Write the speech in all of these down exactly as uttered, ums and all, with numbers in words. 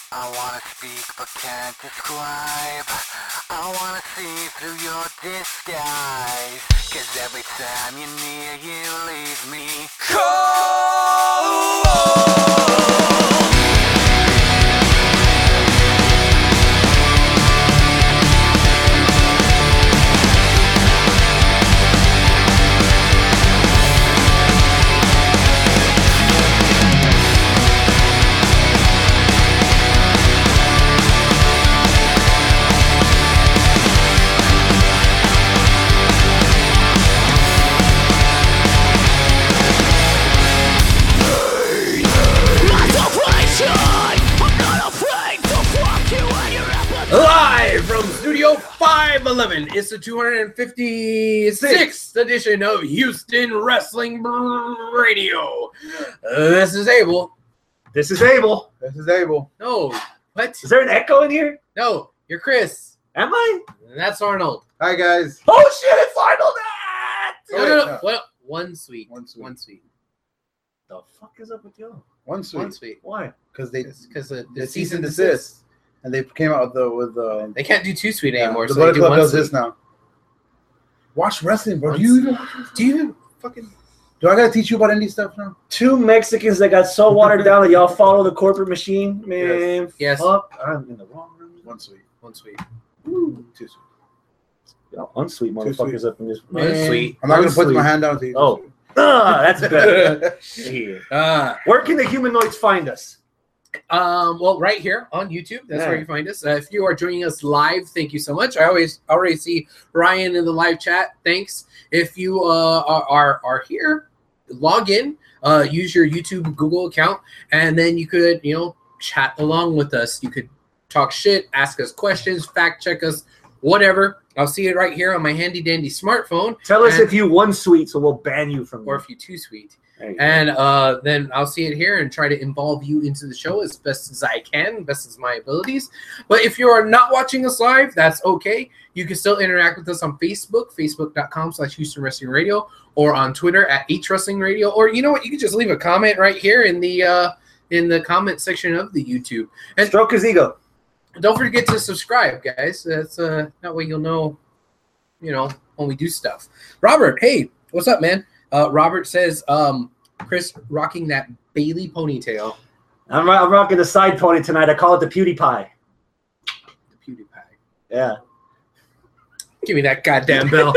I wanna speak but can't describe. I wanna see through your disguise. Cause every time you're near, you leave me cold. Live from Studio five eleven, it's the two hundred fifty-sixth edition of Houston Wrestling Radio. Uh, this is Abel. This is Abel. This is Abel. No, what? Is there an echo in here? No, you're Chris. Am I? And that's Arnold. Hi, guys. Oh, shit, it's Arnold! Ah! No, wait, no, no. no. What? One sweet. One sweet. One sweet. The fuck is up with you? One sweet. One sweet. Why? Because they Because the, the the cease and desist. desist. And they came out with the with the They can't do two sweet yeah, anymore. the so they Bullet do Club one does sweet. this now. Watch wrestling, bro. One Do you sweet. even do you even fucking do I gotta teach you about indie stuff now? Two Mexicans that got so watered down that y'all follow the corporate machine? Man, Yes. fuck, I'm in the wrong room. One sweet. One sweet. Woo. Two sweet. Y'all unsweet Too motherfuckers up in this. One Man. sweet. I'm not gonna put Unsweet. my hand down to you. Oh. Ah, that's better. Shit. Uh, Where can the humanoids find us? Um, well, right here on YouTube, that's Yeah. where you find us. Uh, if you are joining us live, thank you so much. I always already see Ryan in the live chat. Thanks. If you uh, are, are are here, log in, uh, use your YouTube Google account, and then you could, you know, chat along with us. You could talk shit, ask us questions, fact check us, whatever. I'll see it right here on my handy dandy smartphone. Tell us And- if you one sweet, so we'll ban you from or there. if you too sweet. There you go. And uh, then I'll see it here and try to involve you into the show as best as I can, best as my abilities. But if you are not watching us live, that's okay. You can still interact with us on Facebook, facebook.com slash Houston Wrestling Radio, or on Twitter at H Wrestling Radio. Or you know what? You can just leave a comment right here in the uh, in the comment section of the YouTube. And Stroke his ego. don't forget to subscribe, guys. That's uh, that way you'll know, you know, when we do stuff. Robert, hey, what's up, man? Uh, Robert says, um, Chris rocking that Bailey ponytail. I'm, ro- I'm rocking the side pony tonight. I call it the PewDiePie. The PewDiePie. Yeah. Give me that goddamn bell.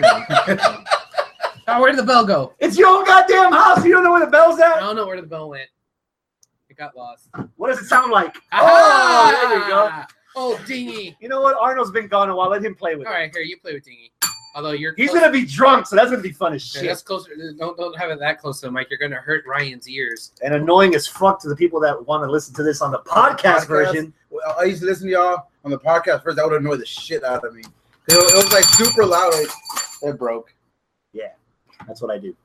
Oh, where did the bell go? It's your own goddamn house. You don't know where the bell's I at? don't know where the bell went. It got lost. What does it sound like? Ah, Oh, there you go. Oh, Dingy. You know what? Arnold's been gone a while. Let him play with All it. right, here, you play with Dingy. Although you're He's close- going to be drunk, so that's going to be fun as Yeah, shit. that's closer. Don't don't have it that close to the mic. You're gonna hurt Ryan's ears. And annoying as fuck to the people that want to listen to this on the podcast, version. Well, I used to listen to y'all on the podcast first. That would annoy the shit out of me. It was, it was like super loud. Like, it broke. Yeah, that's what I do.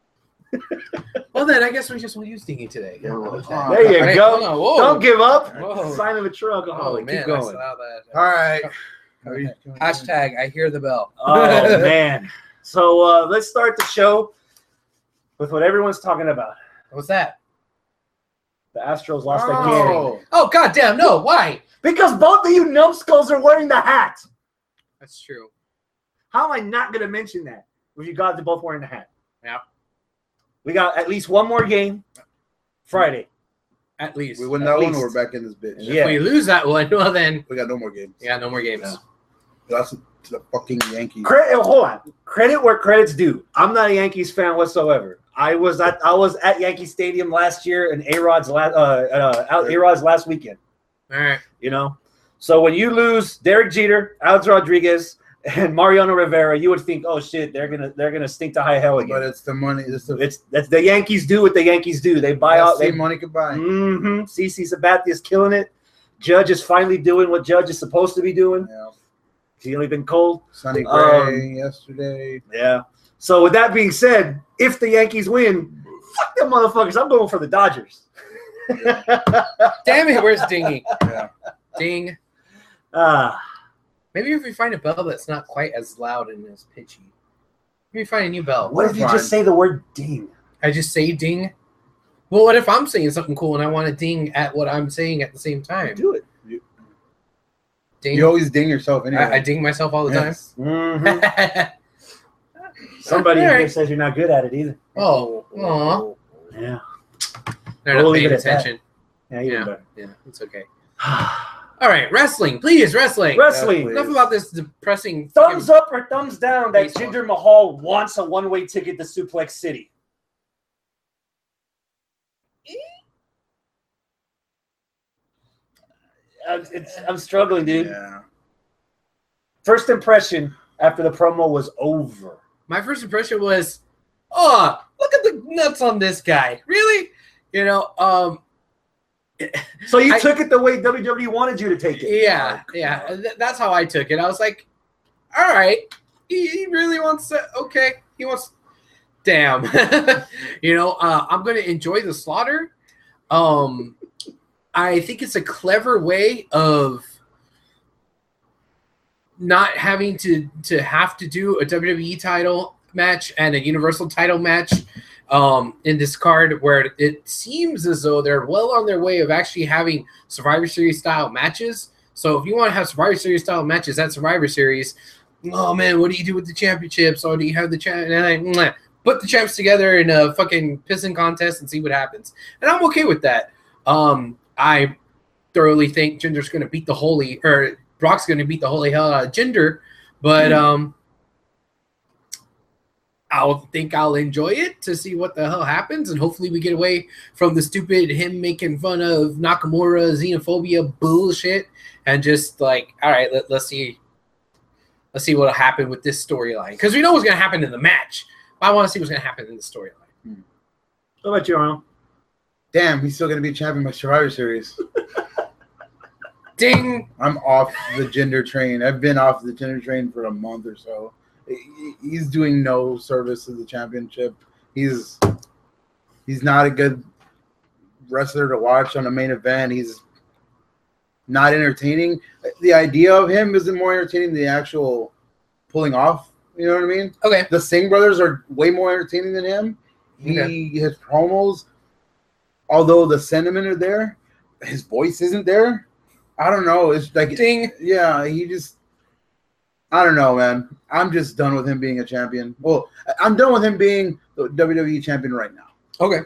Well, then I guess we just will use Dingy today. Yeah, How about well, that? There you All right, go. hold on, whoa. Don't give up. Whoa. Sign of a true Oh alcoholic. man, Keep going. I saw that. All right. Okay. Hashtag I hear the bell. Oh, man. So uh, let's start the show with what everyone's talking about. What's that? The Astros lost again. Oh, Oh goddamn! No, why? Because both of you numbskulls are wearing the hat. That's true. How am I not going to mention that? If you guys are both wearing the hat. Yeah. We got at least one more game Friday. At least. we win At that one, least. we're back in this bitch. Yeah. If we lose that one, well then, We got no more games. yeah, no more games. Yeah. That's to the fucking Yankees. Credit, hold on. Credit where credit's due. I'm not a Yankees fan whatsoever. I was at I was at Yankee Stadium last year and A-Rod's last uh, uh out A-Rod's last weekend. All right. You know, so when you lose Derek Jeter, Alex Rodriguez, and Mariano Rivera, you would think, oh shit, they're gonna they're gonna stink to high hell But again. it's the money. It's the It's that's the Yankees do what the Yankees do. They buy out. They money could buy. Mm-hmm. CeCe Sabathia's killing it. Judge is finally doing what Judge is supposed to be doing. Yeah. He's only been cold. Sonny Gray Um, yesterday. Yeah. So with that being said, if the Yankees win, fuck them motherfuckers. I'm going for the Dodgers. Damn it! Where's Dingy? Yeah. Ding. Ah, Maybe if we find a bell that's not quite as loud and as pitchy. Maybe find a new bell. what if you Fine. just say the word ding? I just say ding. Well, what if I'm saying something cool and I want to ding at what I'm saying at the same time? Do it. Ding. You always ding yourself anyway. I, I ding myself all the Yes. Mhm. time. Somebody All in here right. says you're not good at it either. Oh, aw. Yeah. They're We'll not leave paying it at that. attention. Yeah, even Yeah. better. Yeah, it's okay. All right, wrestling, please, wrestling. Wrestling. Please. Enough about this depressing. Thumbs up or thumbs down that Baseball. Jinder Mahal wants a one-way ticket to Suplex City. I'm, it's, I'm struggling, dude. Yeah. First impression after the promo was over. My first impression was, oh, look at the nuts on this guy. Really? You know, um, So you I- took it the way W W E wanted you to take it. yeah, yeah. th- that's how I took it. I was like, all right, he, he really wants to. Okay, he wants. Damn, you know, uh, I'm gonna enjoy the slaughter. Um, I think it's a clever way of not having to to have to do a W W E title match and a Universal title match um, in this card, where it seems as though they're well on their way of actually having Survivor Series style matches. So if you want to have Survivor Series style matches at Survivor Series, oh man, what do you do with the championships? Or do you have the champ? And I, mwah, put the champs together in a fucking pissing contest and see what happens. And I'm okay with that. Um, I thoroughly think Jinder's going to beat the holy, or Brock's going to beat the holy hell out of Jinder, but um, I'll think I'll enjoy it to see what the hell happens, and hopefully we get away from the stupid him making fun of Nakamura xenophobia bullshit, and just like, all right, let, let's see, let's see what'll happen with this storyline, because we know what's going to happen in the match. I want to see what's going to happen in the storyline. What about you, Arnold? Damn, he's still gonna be champion by Survivor Series. Ding. I'm off the gender train. I've been off the gender train for a month or so. He- He's doing no service to the championship. He's he's not a good wrestler to watch on a main event. He's not entertaining. The idea of him isn't more entertaining than the actual pulling off. You know what I mean? Okay. The Singh brothers are way more entertaining than him. He Okay. his promos, although the sentiment are there, his voice isn't there. I don't know. It's like Ding. yeah, he just I don't know, man. I'm just done with him being a champion. Well, I'm done with him being the W W E champion right now. Okay.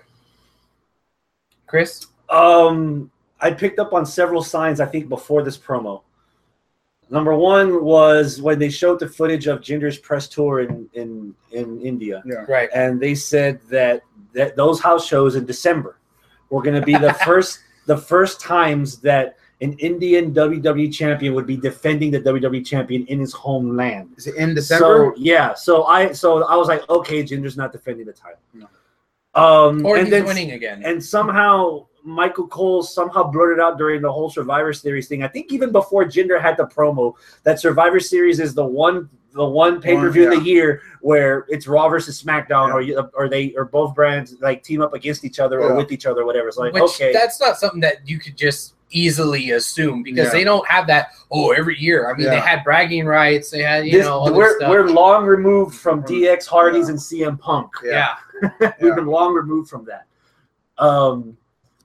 Chris? Um, I picked up on several signs, I think, before this promo. Number one was when they showed the footage of Jinder's press tour in, in, in India. Yeah. Right. And they said that, that those house shows in December were going to be the first the first times that an Indian W W E champion would be defending the W W E champion in his homeland. Is it in December? So yeah, so I so I was like, okay, Jinder's not defending the title. No. Um, Or and he's then winning again. and somehow Michael Cole somehow blurted out during the whole Survivor Series thing. I think even before Jinder had the promo that Survivor Series is the one the one pay per view One, of the year where it's Raw versus SmackDown, Yeah. or you- or they or both brands like team up against each other or Yeah. with each other, or whatever. It's like Which okay, that's not something that you could just easily assume, because Yeah. they don't have that, oh, every year. I mean, they Yeah. had bragging rights. They had, you this, know, other we're stuff. we're long removed from D X Hardy's Yeah. and C M Punk. yeah. We've Yeah. been long removed from that. Um,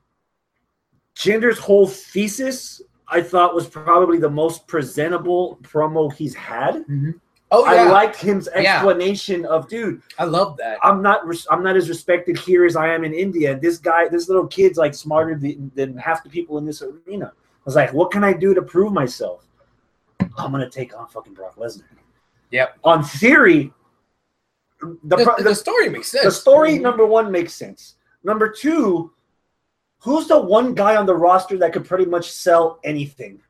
Jinder's whole thesis, I thought, was probably the most presentable promo he's had. Oh, yeah. I liked his Yeah. explanation of, dude, I love that. I'm not, res- I'm not as respected here as I am in India. And this guy, this little kid's like smarter than, than half the people in this arena. I was like, what can I do to prove myself? I'm gonna take on fucking Brock Lesnar. Yep. On theory, the The, pro- the the, story makes sense. the story, number one, makes sense. Number two, who's the one guy on the roster that could pretty much sell anything?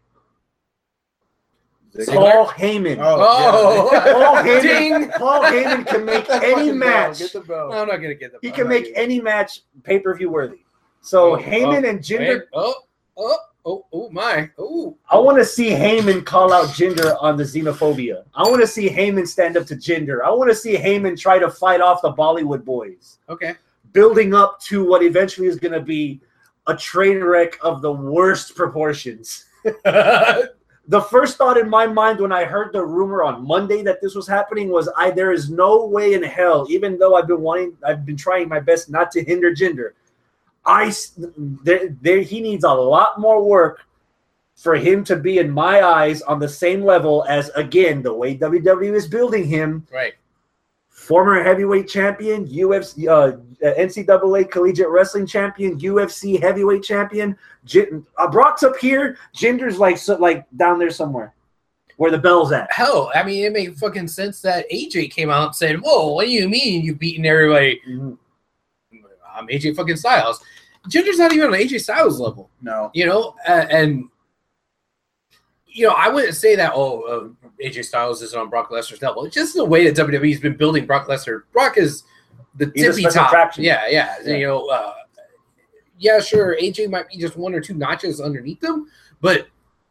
Ziggler? Paul Heyman. Oh, Paul ding. Heyman, Paul Heyman can make Get the any fucking bell, match. Get the bell. I'm not going to get the He I'm can not make gonna- any match pay-per-view worthy. So Oh, Heyman oh, and wait. Jinder, Oh, oh, oh, oh, my. Oh. I want to see Heyman call out Jinder on the xenophobia. I want to see Heyman stand up to Jinder. I want to see Heyman try to fight off the Bollywood boys, Okay. building up to what eventually is going to be a train wreck of the worst proportions. The first thought in my mind when I heard the rumor on Monday that this was happening was, I there is no way in hell, even though I've been wanting, I've been trying my best not to hinder Jinder, I there, there he needs a lot more work for him to be, in my eyes, on the same level as, again, the way W W E is building him. Right. Former heavyweight champion, U F C, uh, N C double A collegiate wrestling champion, U F C heavyweight champion. J- uh, Brock's up here. Jinder's like so, like down there somewhere, where the bell's at. Hell, I mean, it made fucking sense that A J came out and said, "Whoa, what do you mean you've beaten everybody?" Mm-hmm. I'm A J fucking Styles. Jinder's not even on A J Styles level, No. you know, uh, and you know, I wouldn't say that. Oh, uh, A J Styles is on Brock Lesnar's level. It's just the way that W W E's been building Brock Lesnar. Brock is the He's a tippy special top. attraction. Yeah, yeah, Yeah. You know, uh, yeah, sure. A J might be just one or two notches underneath them, but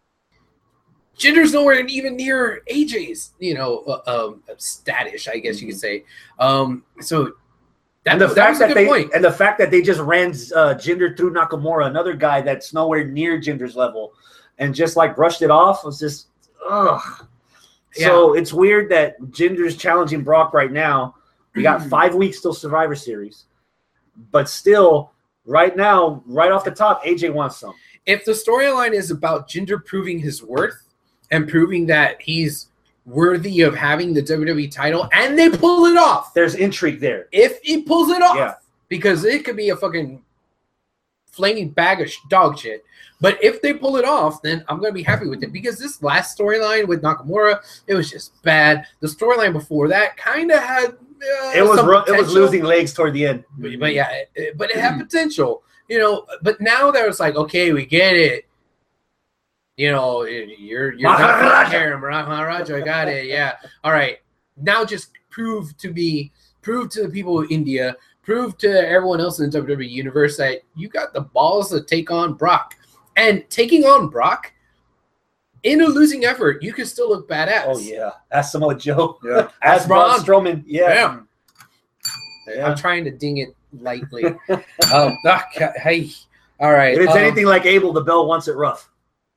Jinder's nowhere even near A J's, you know, uh, um, status, I guess you could say. Um, so that, And the that fact was a that good they point. and the fact that they just ran uh, Jinder through Nakamura, another guy that's nowhere near Jinder's level, and just like brushed it off was just ugh. So it's weird that Jinder's challenging Brock right now. We got five weeks till Survivor Series, but still, right now, right off the top, A J wants some. If the storyline is about Jinder proving his worth and proving that he's worthy of having the W W E title, and they pull it off, There's intrigue there. if he pulls it off, Yeah. because it could be a fucking flaming bag of sh- dog shit. But if they pull it off, then I'm going to be happy with it, because this last storyline with Nakamura, it was just bad. The storyline before that kind of had uh, It was some ru- it was potential. losing legs toward the end. But, but yeah, it- it- but it had potential, you know. But now that it's like, okay, we get it. You know, you're you're Maharaja. not here, Maharaja. I got it. Yeah. All right. Now just prove to me, prove to the people of India, prove to everyone else in the W W E universe that you got the balls to take on Brock. And taking on Brock in a losing effort, you can still look badass. Oh yeah, ask Samoa Joe. Yeah. Ask Braun Braun. Strowman. Yeah. Yeah. I'm trying to ding it lightly. um, ah, hey, all right. If it's um, anything like Abel, the bell wants it rough.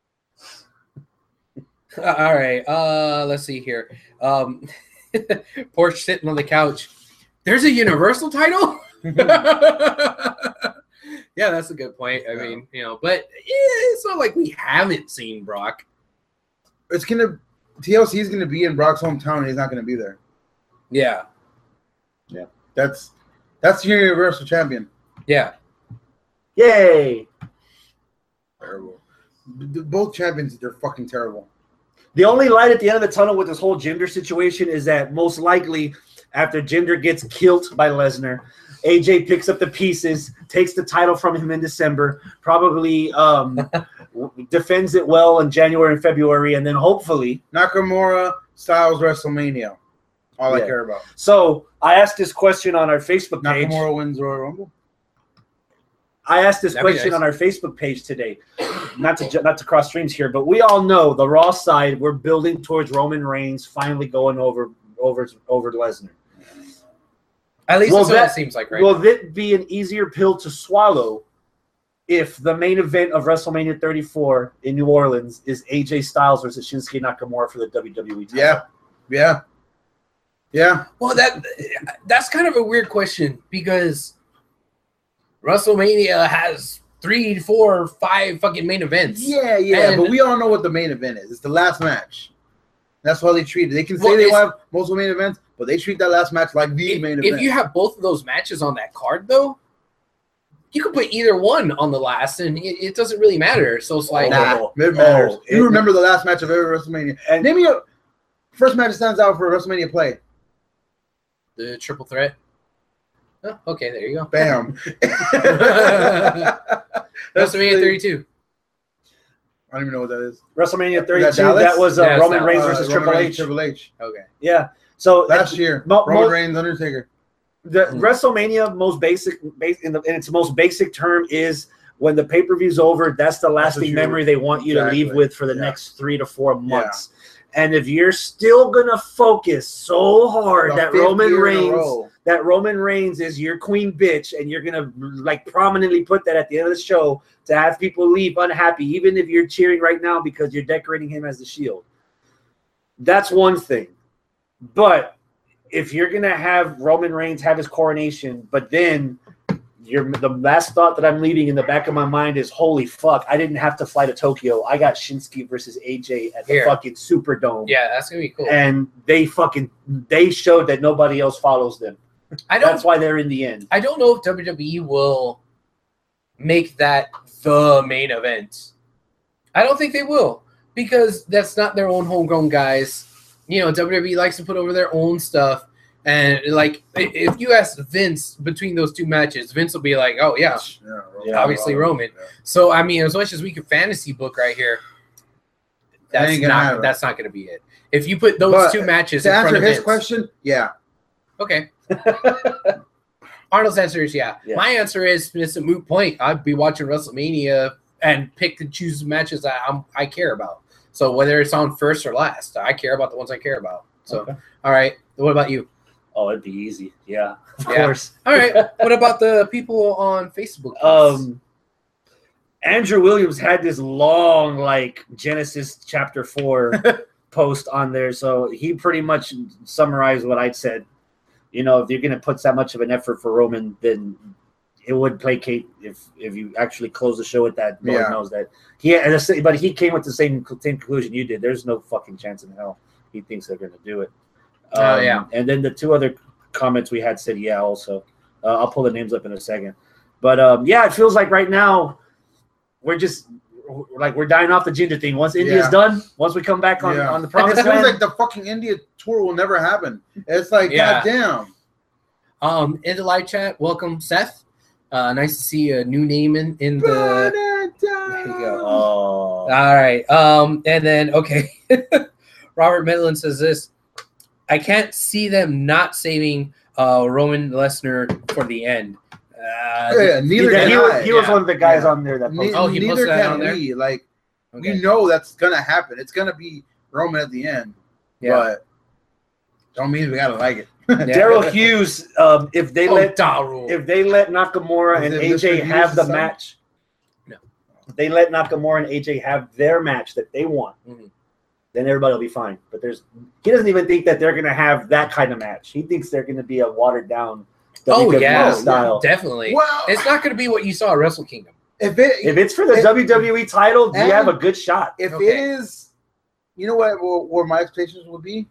All right. Uh, let's see here. Um, Porsche sitting on the couch. There's a Universal title. Yeah, that's a good point. I Yeah. mean, you know, but yeah, it's not like we haven't seen Brock. It's gonna T L C is gonna be in Brock's hometown, and he's not gonna be there. Yeah, That's that's your Universal Champion. yeah. Yay! Terrible. B- Both champions, they're fucking terrible. The only light at the end of the tunnel with this whole Jinder situation is that most likely after Jinder gets killed by Lesnar, A J picks up the pieces, takes the title from him in December, probably um, defends it well in January and February, and then hopefully. Nakamura, Styles, WrestleMania. All Yeah. I care about. So I asked this question on our Facebook page. Nakamura wins Royal Rumble. I asked this That'd be question nice. on our Facebook page today, not to ju- not to cross streams here, but we all know the Raw side. We're building towards Roman Reigns finally going over over over Lesnar. At least Well, that's what that- it seems like, right? Will it be an easier pill to swallow if the main event of WrestleMania thirty-four in New Orleans is A J Styles versus Shinsuke Nakamura for the W W E title? Yeah. Yeah. Yeah. Well, that that's kind of a weird question, because WrestleMania has three, four, five fucking main events. Yeah, yeah. And- but we all know what the main event is. It's the last match. That's how they treat it. They can say Well, they it's- have multiple main events, but they treat that last match like the If, main if event. you have both of those matches on that card, though, you could put either one on the last, and it, it doesn't really matter. So it's like, Nah. Nah, it matters. Oh, you it- remember the last match of every WrestleMania. And- Name me a first match that stands out for a WrestleMania play. the triple threat. Oh, okay, there you go. Bam. WrestleMania thirty-two. I don't even know what that is. WrestleMania Is thirty-two. that Dallas? That was uh, Yeah, it's Roman that- Reigns Uh, versus Roman Triple Reigns, H. Triple H. Okay. Yeah. So Last year, Mo- Roman mo- Reigns, Undertaker. the Hmm. WrestleMania most basic, base in, the, in its most basic term is when the pay per view's over. That's the lasting you- memory they want you to leave exactly. with for the Yeah. next three to four months. And if you're still gonna focus so hard The that fifth Roman year in a Reigns, row. that Roman Reigns is your queen bitch, and you're gonna like prominently put that at the end of the show to have people leave unhappy, even if you're cheering right now because you're decorating him as the Shield. That's one thing. But if you're gonna have Roman Reigns have his coronation, but then you're the last thought that I'm leaving in the back of my mind is, holy fuck, I didn't have to fly to Tokyo. I got Shinsuke versus A J at the Here. fucking Superdome. Yeah, that's gonna be cool. And they fucking they showed that nobody else follows them. I don't. That's why they're in the end. I don't know if W W E will make that the main event. I don't think they will because that's not their own homegrown guys. You know, W W E likes to put over their own stuff. And, like, i- if you ask Vince between those two matches, Vince will be like, oh, yeah, Yeah, Yeah, obviously Roman. Yeah. So, I mean, as much as we can fantasy book right here, That that's ain't gonna not happen. that's not going to be it. If you put those But two matches To in front answer of his Vince, question, yeah. okay. Arnold's answer is yeah. Yeah. My answer is it's a moot point. I'd be watching WrestleMania and pick and choose matches that I'm, I care about. So whether it's on first or last, I care about the ones I care about. So, Okay. all right. What about you? Oh, it'd be easy. Yeah, of Yeah. course. All right. What about the people on Facebook? Um, Andrew Williams had this long, like, Genesis chapter four post on there. So he pretty much summarized what I'd said. You know, if you're going to put that much of an effort for Roman, then it would placate if if you actually close the show with that. Lord Yeah. knows that. He, and the- but he came with the same, same conclusion you did. There's no fucking chance in hell he thinks they're going to do it. Oh, Um, yeah. And then the two other comments we had said, yeah, also. Uh, I'll pull the names up in a second. But, um, yeah, it feels like right now we're just – like we're dying off the Ginger thing. Once India's Yeah. done, once we come back on, yeah. on the And promised it feels land, like the fucking India tour will never happen. It's like, Yeah. goddamn. Um, in the live chat, welcome, Seth. Uh, nice to see a new name in, in the – There you go. oh, All right. Um, and then okay, Robert Midland says this. I can't see them not saving uh, Roman Lesnar for the end. Uh, Yeah, neither he, can he I. was, he was yeah. one of the guys Yeah. on there that Ne- posted. Oh, he neither posted that can on there? we. Like, okay. we know that's gonna happen. It's gonna be Roman at the end. Yeah. But don't mean we gotta like it. Yeah. Daryl Hughes, um, if they Oh, let Daryl. if they let Nakamura Is and it A Mister J Hughes' have the son? match, No. if they let Nakamura and A J have their match that they want, Mhm. then everybody will be fine. But there's he doesn't even think that they're gonna have that kind of match. He thinks they're gonna be a watered down Oh, W W E yeah. style. Definitely. Well, It's not going to be what you saw at Wrestle Kingdom. if it If it's for the If- W W E title, you and- have a good shot. if Okay. it is, you know what? What, what my expectations would be?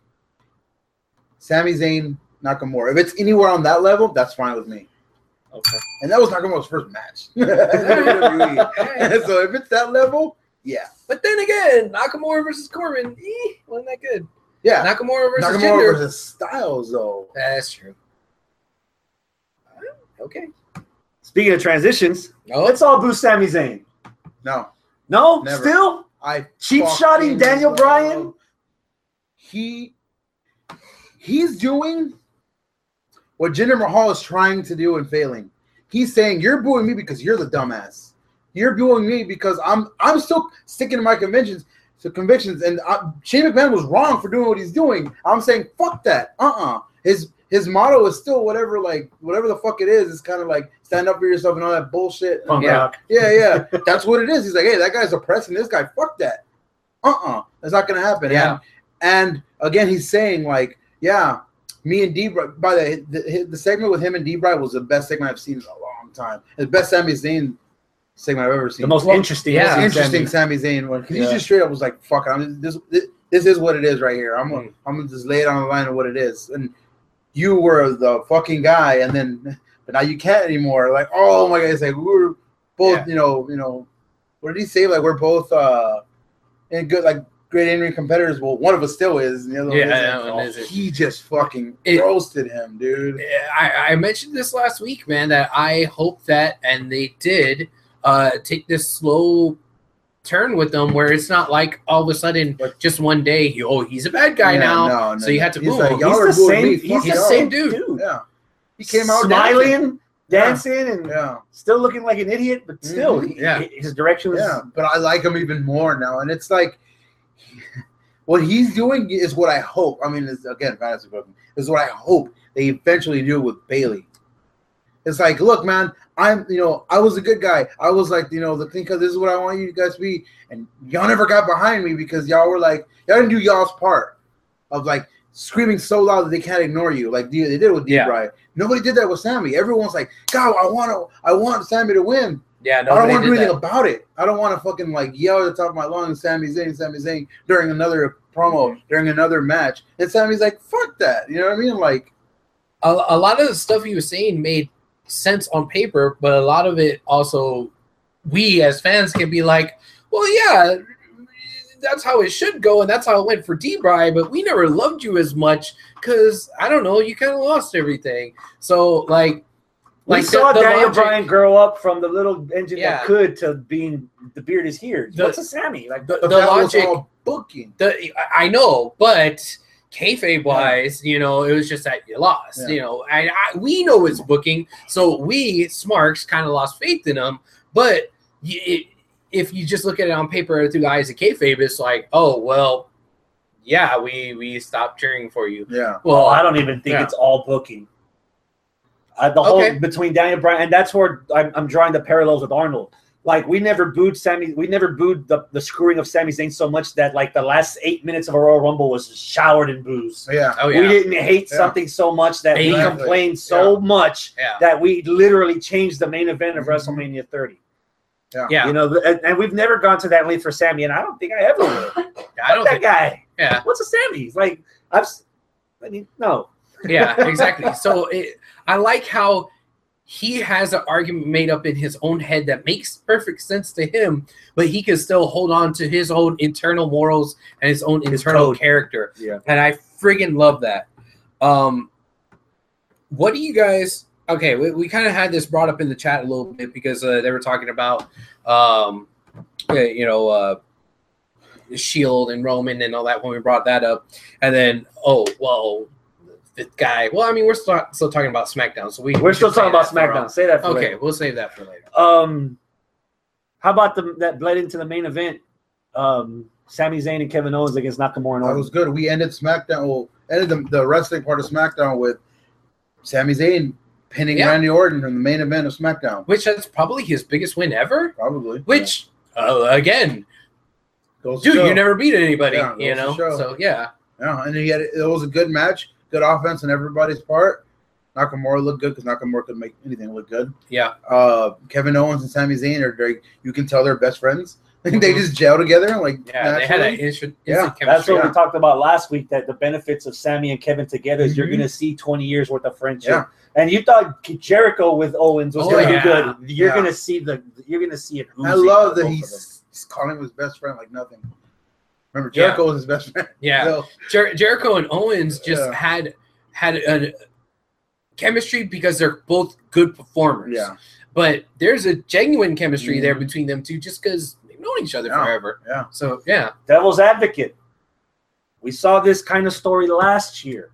Sami Zayn, Nakamura. If it's anywhere on that level, that's fine with me. Okay. And that was Nakamura's first match. So if it's that level, yeah, But then again, Nakamura versus Corbin, eh, wasn't that good? yeah. Nakamura versus Nakamura Jinder. versus Styles, though. That's true. Okay. Speaking of transitions, Oh, let's all boo Sami Zayn. No, No, Never. still I cheap fucking shotting Daniel love- Bryan. He he's doing what Jinder Mahal is trying to do and failing. He's saying you're booing me because you're the dumbass. You're booing me because I'm I'm still sticking to my conventions, so convictions. And I, Shane McMahon was wrong for doing what he's doing. I'm saying fuck that. Uh-uh. His his motto is still whatever, like whatever the fuck it is. It's kind of like stand up for yourself and all that bullshit. Punk Yeah. rock. Yeah, yeah. That's what it is. He's like, hey, that guy's oppressing this guy. Fuck that. Uh-uh. That's not gonna happen. Yeah. And, and again, he's saying, like, yeah, me and D by the, the the segment with him and D was the best segment I've seen in a long time. The best Sami Zayn segment I've ever seen. The most Well, interesting. yeah. Sami. interesting Sami Zayn one. Because Yeah. he just straight up was like, fuck it. I'm this, this this is what it is right here. I'm gonna Mm. I'm gonna just lay it on the line of what it is. And you were the fucking guy, and then but now you can't anymore. Like, oh my god, it's like we were both, Yeah. you know, you know, what did he say? Like we're both uh in good like great in-ring competitors. Well, one of us still is, and the other Yeah, one that isn't. one Oh, isn't. he just fucking It- roasted him, dude. I, I mentioned this last week, man, that I hope that, and they did, uh, take this slow turn with them where it's not like all of a sudden But- just one day, he, oh, he's a bad guy Yeah, now. no, no, so you no. had to He's boo like, him. y'all He's are the booing same. me. He's Fuck the y'all. same dude. Yeah, he came out smiling, dancing. dancing, and Yeah. still looking like an idiot, but still, Mhm. he- Yeah. his direction was. Yeah, but I like him even more now, and it's like what he's doing is what I hope. I mean, it's, again, fantasy booking is what I hope they eventually do with Bailey. It's like, look, man, I'm, you know, I was a good guy. I was like, you know, the thing because this is what I want you guys to be, and y'all never got behind me because y'all were like, y'all didn't do y'all's part of like screaming so loud that they can't ignore you, like they did with Yeah. D-Bry. Nobody did that with Sammy. Everyone's like, God, I want to, I want Sammy to win. Yeah, I don't nobody want to do did anything that. about it. I don't want to fucking like yell at the top of my lungs, Sami Zayn, Sami Zayn during another promo, Mm-hmm. during another match. And Sammy's like, fuck that. You know what I mean? Like, A, a lot of the stuff he was saying made sense on paper, but a lot of it also, we as fans can be like, well, yeah, that's how it should go, and that's how it went for D-Bry, but we never loved you as much because, I don't know, you kind of lost everything. So, like, We like saw the- the Daniel logic- Bryan grow up from the little engine Yeah. that could to being the beard is here. The- What's a Sammy? Like the, but the that logic, was all booking. the, I know, but kayfabe wise, you know, it was just that you lost. Yeah. You know, I, I we know it's booking, so we Smarks kind of lost faith in him. But y- it, if you just look at it on paper through the eyes of kayfabe, it's like, oh well, yeah, we we stopped cheering for you. Yeah. Well, I don't even think yeah. it's all booking. Uh, the whole Okay. between Daniel Bryan, and that's where I'm, I'm drawing the parallels with Arnold. Like we never booed Sammy, we never booed the, the screwing of Sami Zayn so much that like the last eight minutes of a Royal Rumble was showered in booze. Yeah. Oh We yeah, didn't hate Yeah. something so much that we Exactly. complained so much yeah, that we literally changed the main event of Mhm. WrestleMania thirty. yeah. You know, and, and we've never gone to that length for Sammy, and I don't think I ever will. I don't that think. guy. Yeah, What's a Sammy? It's like I've. s- I mean, no. yeah, exactly. So it, I like how he has an argument made up in his own head that makes perfect sense to him, but he can still hold on to his own internal morals and his own His internal code. character. Yeah. And I friggin' love that. Um, what do you guys? Okay, we, we kind of had this brought up in the chat a little bit because uh, they were talking about, um, uh, you know, uh, Shield and Roman and all that when we brought that up, and then oh well, the guy. Well, I mean, we're still, still talking about SmackDown, so we We're we still should say talking about that for SmackDown. all- Say that for Okay, later. we'll save that for later. Um, how about the that bled into the main event? Um, Sami Zayn and Kevin Owens against Nakamura and That Orton. was good. We ended SmackDown. Well, ended the, the wrestling part of SmackDown with Sami Zayn pinning Yeah. Randy Orton in the main event of SmackDown. Which that's probably his biggest win ever. Probably. Which, uh, again, Goes to dude, show. you never beat anybody. Yeah, you goes to know, show. so yeah, Yeah, and he had it was a good match, good offense on everybody's part. Nakamura looked good because Nakamura could make anything look good. yeah, Uh, Kevin Owens and Sami Zayn are very. You can tell they're best friends. they Mhm. just gel together, like yeah. They had naturally. that instant, Yeah, instant That's chemistry. what Yeah. we talked about last week. That the benefits of Sammy and Kevin together is you're Mhm. going to see twenty years worth of friendship. Yeah. And you thought Jericho with Owens was Oh, going to yeah. be good. You're Yeah. going to see the. You're going to see it. I oozing love out that of both he's, he's calling him his best friend like nothing. Remember, Yeah. Jericho was his best friend. Yeah, So, Jer- Jericho and Owens just Yeah. had had a chemistry because they're both good performers. yeah, But there's a genuine chemistry there Mhm. between them two just because they've known each other Yeah. forever. yeah. So yeah, them. Devil's advocate. We saw this kind of story last year.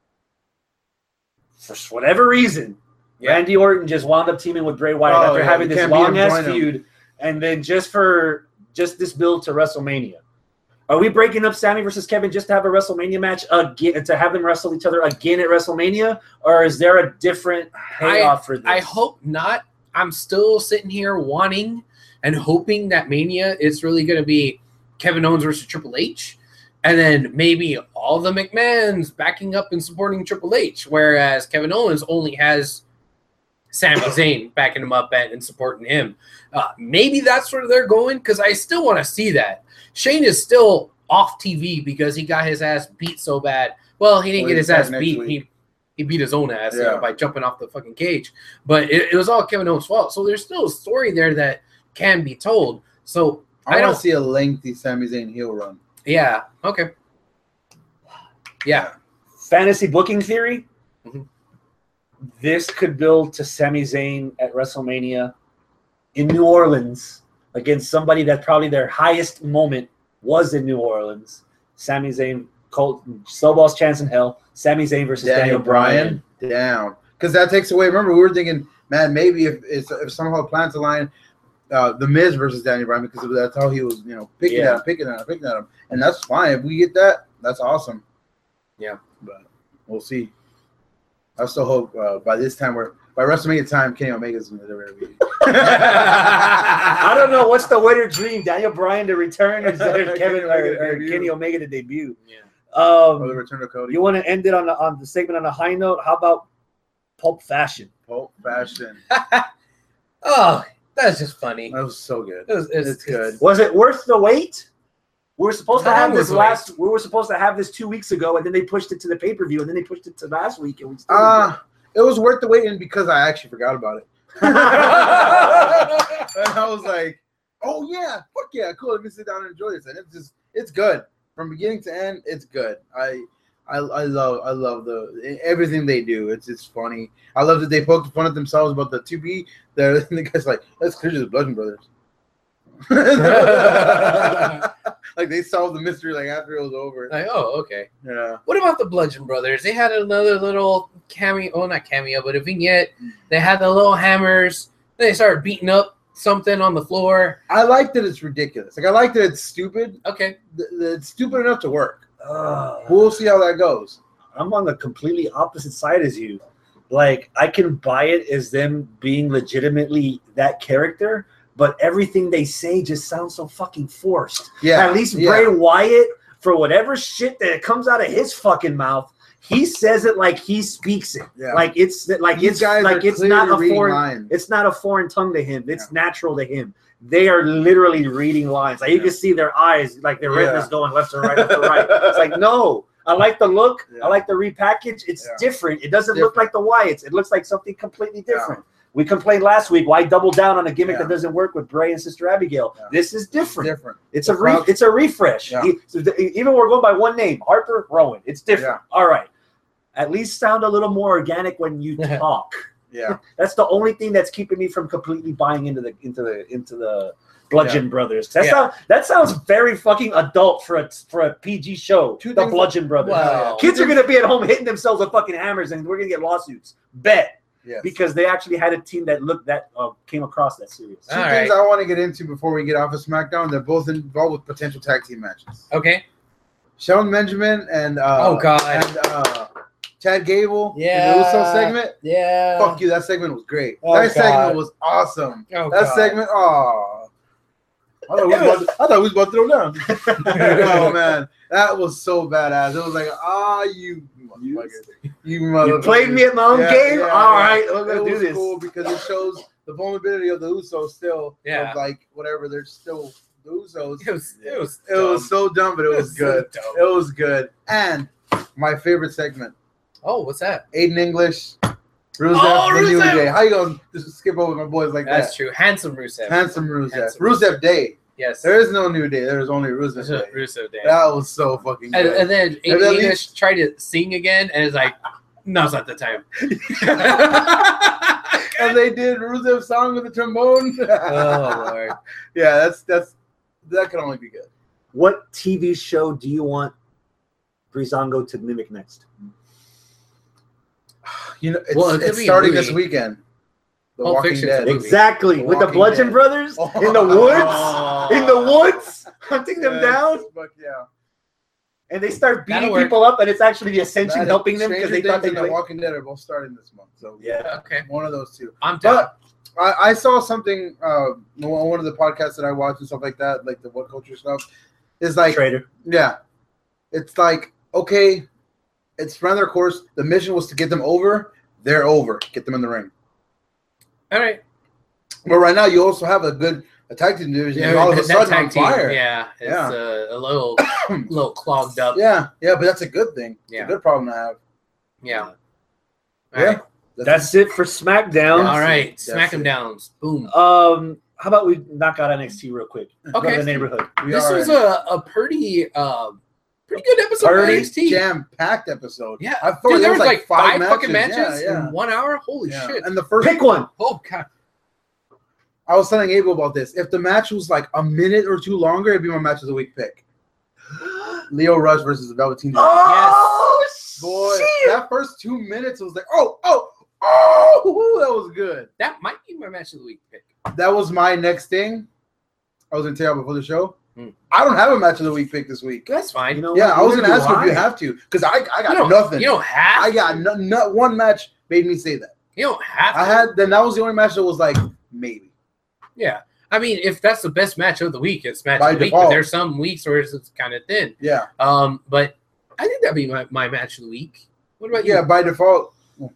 For whatever reason, Yeah. Randy Orton just wound up teaming with Bray Wyatt Oh, after yeah, having you this can't be long ass enjoying them. feud, and then just for just this build to WrestleMania. Are we breaking up Sammy versus Kevin just to have a WrestleMania match again, to have them wrestle each other again at WrestleMania, or is there a different payoff for this? I hope not. I'm still sitting here wanting and hoping that Mania is really going to be Kevin Owens versus Triple H, and then maybe all the McMahons backing up and supporting Triple H, whereas Kevin Owens only has Sami Zayn backing him up and, and supporting him. Uh, maybe that's where they're going because I still want to see that. Shane is still off T V because he got his ass beat so bad. Well, he didn't Well, get he's his ass back next beat. week. He he beat his own ass you know, Yeah. by jumping off the fucking cage. But it, it was all Kevin Owens' fault. So there's still a story there that can be told. So I, I want don't to see a lengthy Sami Zayn heel run. yeah, okay. Yeah. Fantasy booking theory. Mhm. This could build to Sami Zayn at WrestleMania in New Orleans against somebody that probably their highest moment was in New Orleans. Sami Zayn, Colt, Snowball's Chance in Hell. Sami Zayn versus Daniel, Daniel Bryan. Bryan down because that takes away. Remember, we were thinking, man, maybe if if, if somehow plans a line, uh, the Miz versus Daniel Bryan because that's how he was, you know, picking Yeah. at him, picking at him, picking at him, and that's fine. If we get that, that's awesome. Yeah. But we'll see. I still hope uh, by this time we're by WrestleMania time, Kenny Omega's in the W W E. I don't know what's the winner dream, Daniel Bryan to return or is it Kevin or, or Debut. Kenny Omega to debut. Yeah. Or the Um, return of Cody. you want to end it on the, on the segment on a high note? How about Pulp Fashion? Pulp Fashion. Oh, that's just funny. That was so good. It was, it's, It's good. Was it worth the wait? We were supposed to How have was this the last. We were supposed to have this two weeks ago, and then they pushed it to the pay per view, and then they pushed it to last week, and we still. Ah, uh, it was worth the waiting because I actually forgot about it. And I was like, "Oh yeah, fuck yeah, cool. Let me sit down and enjoy this." And it's just, it's good from beginning to end. It's good. I, I, I love, I love the everything they do. It's it's funny. I love that they poked fun at themselves about the two B. The the guy's like, "That's clearly the Bludgeon Brothers." Like they solved the mystery like after it was over. Like, oh, okay. Yeah. What about the Bludgeon Brothers? They had another little cameo. Oh, not cameo, but a vignette. They had the little hammers. Then they started beating up something on the floor. I like that it's ridiculous. Like I like that it's stupid. Okay. Th- th- It's stupid enough to work. Uh, We'll see how that goes. I'm on the completely opposite side as you. Like I can buy it as them being legitimately that character, but everything they say just sounds so fucking forced. Yeah. At least yeah. Bray Wyatt, for whatever shit that comes out of his fucking mouth, he says it like he speaks it. Yeah. Like it's like These it's guys like are it's not a clearly reading foreign. lines. It's not a foreign tongue to him. It's natural to him. They are literally reading lines. Like you Yeah. can see their eyes, like their Yeah. retinas going left to right, left to right. It's like no. I like the look. Yeah. I like the repackage. It's Yeah. different. It doesn't look like the Wyatts. It looks like something completely Yeah. different. We complained last week. Why double down on a gimmick Yeah. that doesn't work with Bray and Sister Abigail? Yeah. This is It's different. different. It's The a re- crowd- it's a refresh. Yeah. E- so the- Even we're going by one name, Harper Rowan. It's different. All right. At least sound a little more organic when you talk. Yeah. That's the only thing that's keeping me from completely buying into the into the into the Bludgeon Brothers. That Yeah. sound, that sounds very fucking adult for a for a P G show. Two the things- Bludgeon Brothers. Wow. Kids are gonna be at home hitting themselves with fucking hammers, and we're gonna get lawsuits. Bet. Yes. Because they actually had a team that looked that uh, came across that serious. Two All things right. I want to get into before we get off of SmackDown. They're both involved with potential tag team matches. Okay. Shelton Benjamin and uh, Oh, God. and uh, Chad Gable. Yeah. In the Uso segment. Yeah. Fuck you. That segment was great. Oh, that God. segment was awesome. Oh, that God. segment. Oh. I thought, we was about to, I thought we was about to throw down. Oh man, that was so badass. It was like, ah, you motherfucker, you motherfucker. You played me at my own Yeah, game. yeah, All yeah. right, we're It gonna do was this. cool because it shows the vulnerability of the Usos still. Yeah. Of like whatever, they're still the Usos. It was. It was. It was so dumb, but it was so good. dumb. It was good. And my favorite segment, Oh, what's that? Aiden English, Rusev, Oh, the New Rusev! Day. How you gonna just skip over my boys like That's that? true. Handsome Rusev. Handsome Rusev. Handsome Rusev Day. Yes. There is no New Day. There is only Rusev There's Day. a Rusev Day. That was so fucking And, good. and then And Aiden at English least- tried to sing again, and it's like, now's not the time. And they did Rusev's song with the trombone. Oh Lord. Yeah, that's that's that could only be good. What T V show do you want Breezango to mimic next? You know, it's, Well, it could it's be a starting movie. this weekend. The Pulp Walking Fiction's Dead. a movie. Exactly. The With the Walking Bludgeon Dead. Brothers Oh. in the woods, in the woods, hunting them Yes, down, fuck yeah. and they start beating That'll work. people up, and it's actually the Ascension That- helping them because Stranger they thought Things they and The played. Walking Dead are both starting this month. So Yeah. Okay. one of those two. I'm down. But I, I saw something uh, on one of the podcasts that I watch and stuff like that, like the What Culture stuff, is like, Trader. yeah, it's like, okay, it's run their course. The mission was to get them over. They're over. Get them in the ring. All right. But right now, you also have a good attack team division. Yeah, all of a that sudden tag on team, fire. yeah, it's Yeah. Uh, a little, little clogged up. yeah, yeah, but that's a good thing. It's Yeah. a good problem to have. Yeah. All Yeah. right. That's it for SmackDown. All right. That's Smack him it. downs. Boom. Um, how about we knock out N X T real quick? Go to Okay. the neighborhood. We This are was in a, a pretty, uh, pretty good episode of Party N X T. jam-packed episode. Yeah. I thought Dude, there there was was like five, fucking matches. matches Yeah, yeah. in one hour. Holy Yeah. shit. And the first, Pick one. Oh god. I was telling Abel about this. If the match was like a minute or two longer, it'd be my match of the week pick. Leo Rush versus the Velveteen Dream. Oh, Boy, shit. that first two minutes was like, oh, oh, oh, that was good. That might be my match of the week pick. That was my next thing. I was gonna tell you before the show. Hmm. I don't have a match of the week pick this week. That's fine. You know Yeah, what? I was Neither gonna ask do you if you I. have to, because I, I got you don't, nothing. You don't have. I got no, not one match made me say that. You don't have. To. I had then that was the only match that was like maybe. Yeah. I mean, if that's the best match of the week, it's match By of the week. default. But there's some weeks where it's, it's kind of thin. Yeah. Um, but I think that'd be my, my match of the week. What about Yeah, you? by default.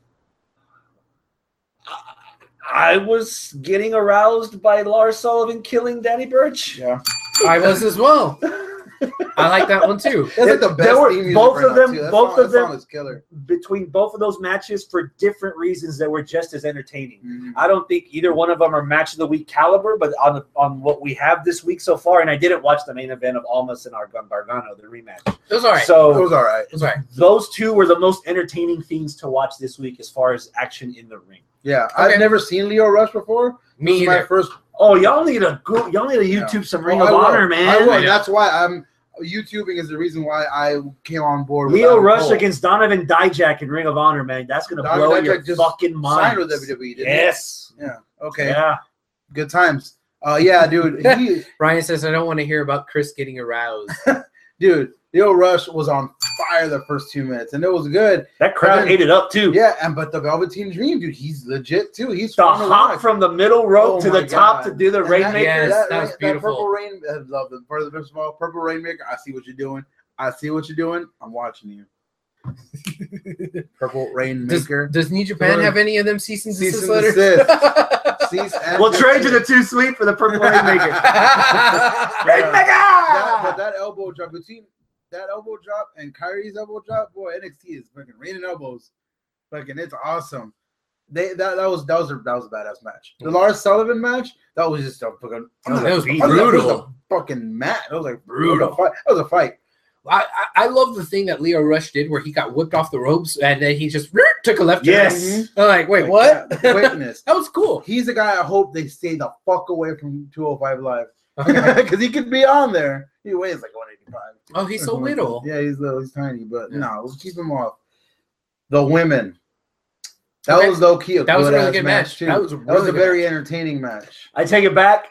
I was getting aroused by Lars Sullivan killing Danny Burch. Yeah. I was as well. I like that one too. That's like the There best were- theme music both right of now, them- too. That both song- of that them- song is killer. Between both of those matches for different reasons that were just as entertaining. Mhm. I don't think either one of them are match of the week caliber, but on the, on what we have this week so far, and I didn't watch the main event of Almas and Argon Gargano, the rematch. It was all right. So It was all right. it was all right. those two were the most entertaining things to watch this week as far as action in the ring. Yeah, Okay. I've never seen Leo Rush before. Me This is my either. first. Oh, y'all need to go, y'all need to YouTube Yeah. some Ring Oh, of I will. Honor, man. I will. I know. That's why I'm YouTubing is the reason why I came on board. with Leo Adam Rush Cole. against Donovan Dijak in Ring of Honor, man. That's gonna Donovan blow Dijak your just fucking signed mind. with W W E, didn't he? Yes. Yeah. Okay. Yeah. Good times. Uh, yeah, dude. He, Ryan says I don't want to hear about Chris getting aroused. dude, Leo Rush was on fire the first two minutes, and it was good. That crowd And then- ate it up too. Yeah, and but the Velveteen Dream, dude, he's legit too. He's The fun to hop watch. from the middle rope Oh to the my top God. to do the And that- Rainmaker. Yes, that was rain- beautiful. Purple Rain, I love it. First of all, Purple Rainmaker. I see what you're doing. I see what you're doing. I'm watching you. Purple Does, Rainmaker. does New Japan Sure. have any of them cease and Cease desist and letters? desist. Cease and We'll trade you the desist. two sweet for the Purple Rainmaker. Yeah. Rainmaker! That, but that elbow drop between that elbow drop and Kyrie's elbow drop, boy, N X T is fucking raining elbows. Fucking, it's awesome. They that, that was that was a that was a badass match. The Lars Sullivan match, that was just a fucking It was it was a- it was brutal. a fucking match. It was like Brutal. It was a fight. It was a fight. I, I I love the thing that Leo Rush did where he got whipped off the ropes and then he just took a left turn. Yes. I'm like, wait, Like what? that. The quickness. That was cool. He's the guy I hope they stay the fuck away from two oh five Live. Because he could be on there. He weighs like one eighty-five. Oh, he's so little. Yeah, he's little. He's tiny, but Yeah. no, let's keep him off. The women. That Okay. was low key. A That was a really good-ass good match. too. That was a That was really a good very entertaining match. I take it back.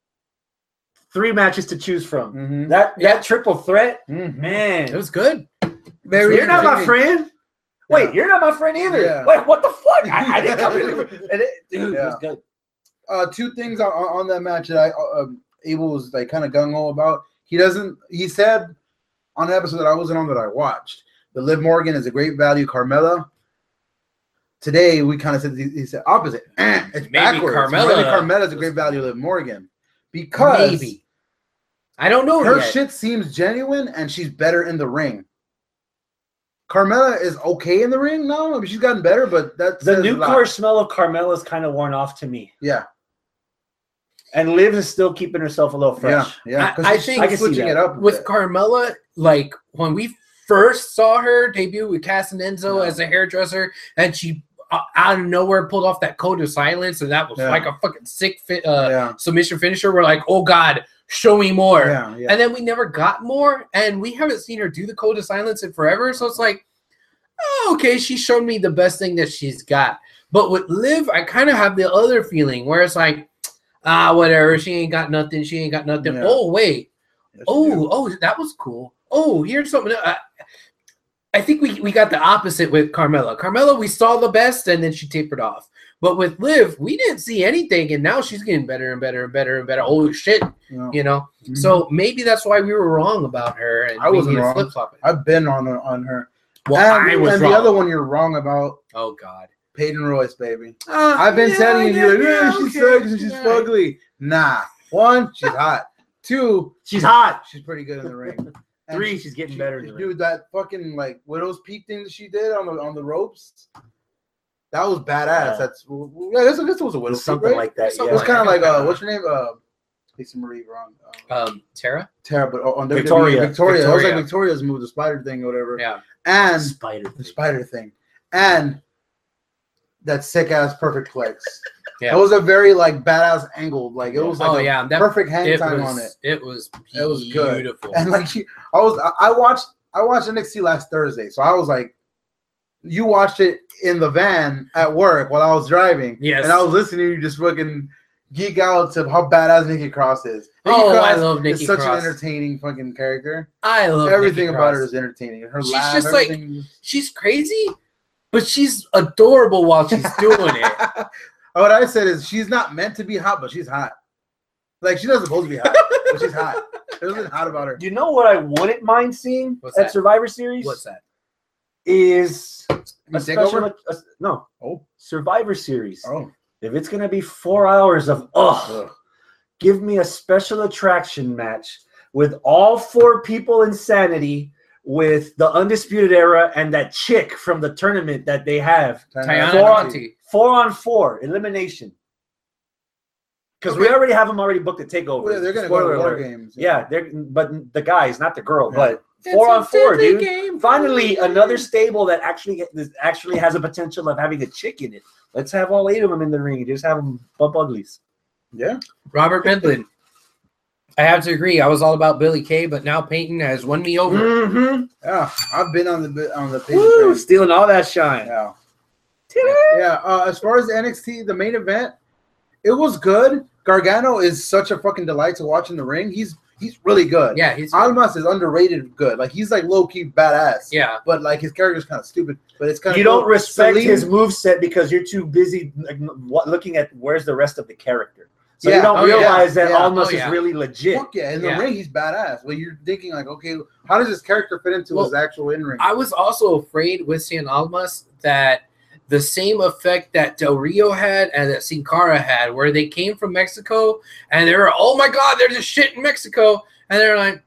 Three matches to choose from. Mm-hmm. That Yeah. that triple threat, Mm-hmm. man. It was good. Very You're not my entertaining. friend. Wait, Yeah. you're not my friend either. Yeah. Wait, what the fuck? I, I didn't come here. And it, dude, it was Yeah. good. Uh, two things on, on that match that I uh, um, Abel was like kind of gung ho about. He doesn't. He said on an episode that I wasn't on that I watched that Liv Morgan is a great value Carmella. Today we kind of said he, he said opposite. Eh, it's Maybe backwards. Carmella- Maybe Carmella is a great value Liv Morgan because Maybe. I don't know her yet. shit seems genuine and she's better in the ring. Carmella is okay in the ring now. I mean, she's gotten better, but that's The new car smell of Carmella is kind of worn off to me. Yeah, And Liv is still keeping herself a little yeah, fresh. yeah. I- 'cause I she's think- I can see switching that. it up a With bit. Carmella, like when we first saw her debut with Cass and Enzo Yeah. as a hairdresser, and she uh, out of nowhere pulled off that code of silence, and that was Yeah. like a fucking sick fi- uh, yeah, submission finisher. We're like, oh god, show me more. yeah, yeah. And then we never got more, and we haven't seen her do the code of silence in forever. So it's like, oh, okay, she showed me the best thing that she's got. But with Liv, I kind of have the other feeling where it's like, ah, whatever, she ain't got nothing, she ain't got nothing. Yeah. Oh wait, Yes, you oh, do. oh, that was cool. Oh, here's something. I, I think we, we got the opposite with Carmella. Carmella, we saw the best, and then she tapered off. But with Liv, we didn't see anything, and now she's getting better and better and better and better. Oh shit, You know, you know. mhm. So maybe that's why we were wrong about her, and I we wasn't need to wrong. flip flop it. I've been on on her. Well, and I was and wrong. the other one you're wrong about, Oh God, Peyton Royce, baby. Uh, I've been yeah, telling you, yeah, like, yeah, yeah, she okay, sucks and she's yeah. fugly. Nah, one, she's hot. Two, She's hot. she's pretty good in the ring. And Three, she- she's getting she- better in the ring. Dude, that fucking like widow's peak thing that she did on the on the ropes, that was badass. Yeah. That's yeah, this, this was a widow's peak, Something right? like that. Something It Yeah. was kind of like uh, what's your name? Uh, Lisa Marie wrong. Uh, Um, Tara. Tara, but on W W E, Victoria. Victoria. That was like Victoria. Victoria's move, the spider thing or whatever. Yeah. And Spider. the spider thing, and that sick ass perfect flex. Yeah. It was a very like badass angle. Like it was like Oh a yeah, that, perfect hang it time was, on it. It was It was good. beautiful. And like she- I was, I I watched, I watched N X T last Thursday, so I was like, you watched it in the van at work while I was driving. Yes. And I was listening to you just fucking geek out to how badass Nikki Cross is. Nikki Oh, I Cross love is Nikki such Cross. an entertaining fucking character. I love Everything Nikki about Cross. her is entertaining. Her She's laugh, just like- everything. She's crazy, but she's adorable while she's doing it. What I said is she's not meant to be hot, but she's hot. Like she doesn't supposed to be hot, but she's hot. There's nothing hot about her. You know what I wouldn't mind seeing What's at that? Survivor Series? What's that? Is You a take special, over? a- no, Oh, Survivor Series. oh. If it's gonna be four hours of ugh, Ugh. give me a special attraction match with all four people in Sanity, with the Undisputed Era and that chick from the tournament that they have. Tayana Four on, Conti. four on four elimination. Because we Okay. already have them already booked at Takeover. Well, they're gonna Spoiler go to war alert. games. Yeah, they're but the guys, not the girl, Yeah. but four on four, dude. Finally, another stable that actually actually has a potential of having a chick in it. Let's have all eight of them in the ring and just have them bump uglies. Yeah. Robert Medlin. I have to agree. I was all about Billy Kay, but now Peyton has won me over. Mm-hmm. Yeah. I've been on the bit on the page. Woo, train. stealing all that shine. Yeah. Yeah. Uh, as far as the N X T, the main event, it was good. Gargano is such a fucking delight to watch in the ring. He's he's really good. Yeah, he's Almas is underrated good. Like he's like low key badass. yeah. But like his character's kind of stupid. But it's kind of You don't respect Celine- his moveset because you're too busy like, what, looking at where's the rest of the character. So Yeah. you don't Oh, yeah. realize that Yeah. Almas Oh, yeah. is really legit. Fuck yeah, in Yeah. the ring he's badass. Well, you're thinking like, okay, how does this character fit into Well, his actual in ring? I was also afraid with San Almas that the same effect that Del Rio had and that Sin Cara had, where they came from Mexico and they were, oh my God, there's this shit in Mexico. And they're like,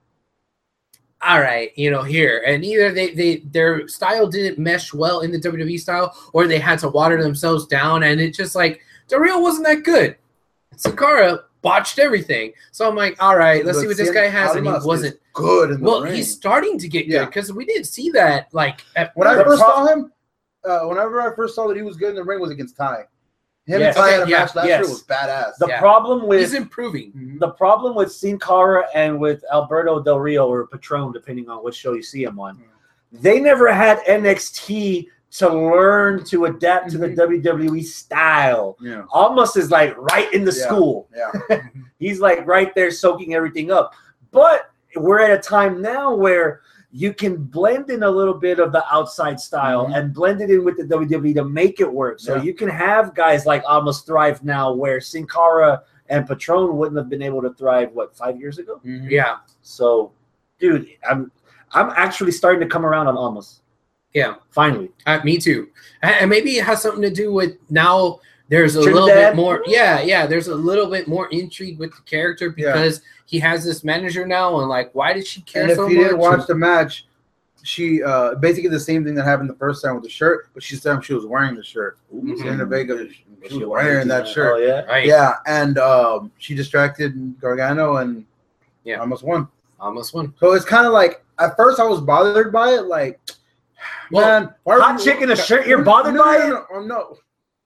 all right, you know, here. And either they, they their style didn't mesh well in the W W E style, or they had to water themselves down. And it just like, Del Rio wasn't that good. Sin Cara botched everything. So I'm like, all right, let's But see what this Cien guy has. And he Almas is wasn't. good in the Well, ring. he's starting to get good Yeah. because we didn't see that like at When I The first pro- saw him, uh, whenever I first saw that he was good in the ring was against Ty. Him Yes. and Ty Okay, had a yeah, match last yes. year was badass. The Yeah. problem with he's improving. Mhm. the problem with Sin Cara and with Alberto Del Rio or Patron, depending on which show you see him on, they never had N X T to learn to adapt to the Mhm. W W E style. Yeah, Almost is like right in the Yeah. school. yeah. He's like right there soaking everything up. But we're at a time now where you can blend in a little bit of the outside style Mhm. and blend it in with the W W E to make it work. So Yeah. you can have guys like Almost thrive now where Sin Cara and Patron wouldn't have been able to thrive, what, five years ago? Mhm. Yeah, So, dude, I'm I'm actually starting to come around on Almost. yeah. Finally. Uh, me too. And and maybe it has something to do with now there's a little Trinidad? bit more. Yeah, yeah. There's a little bit more intrigue with the character Yeah. because he has this manager now, and like, why did she care And if so you much? didn't watch the match, she uh basically the same thing that happened the first time with the shirt, but she said she was wearing the shirt. Mhm. Selena Vega, she was She wearing that Oh, shirt. yeah. Right. Yeah, and um, she distracted Gargano and Yeah. almost won. Almost won. So it's kind of like at first I was bothered by it, like, Well, man, why hot chick in a shirt, you're bothered no, by no, it? No, no, no.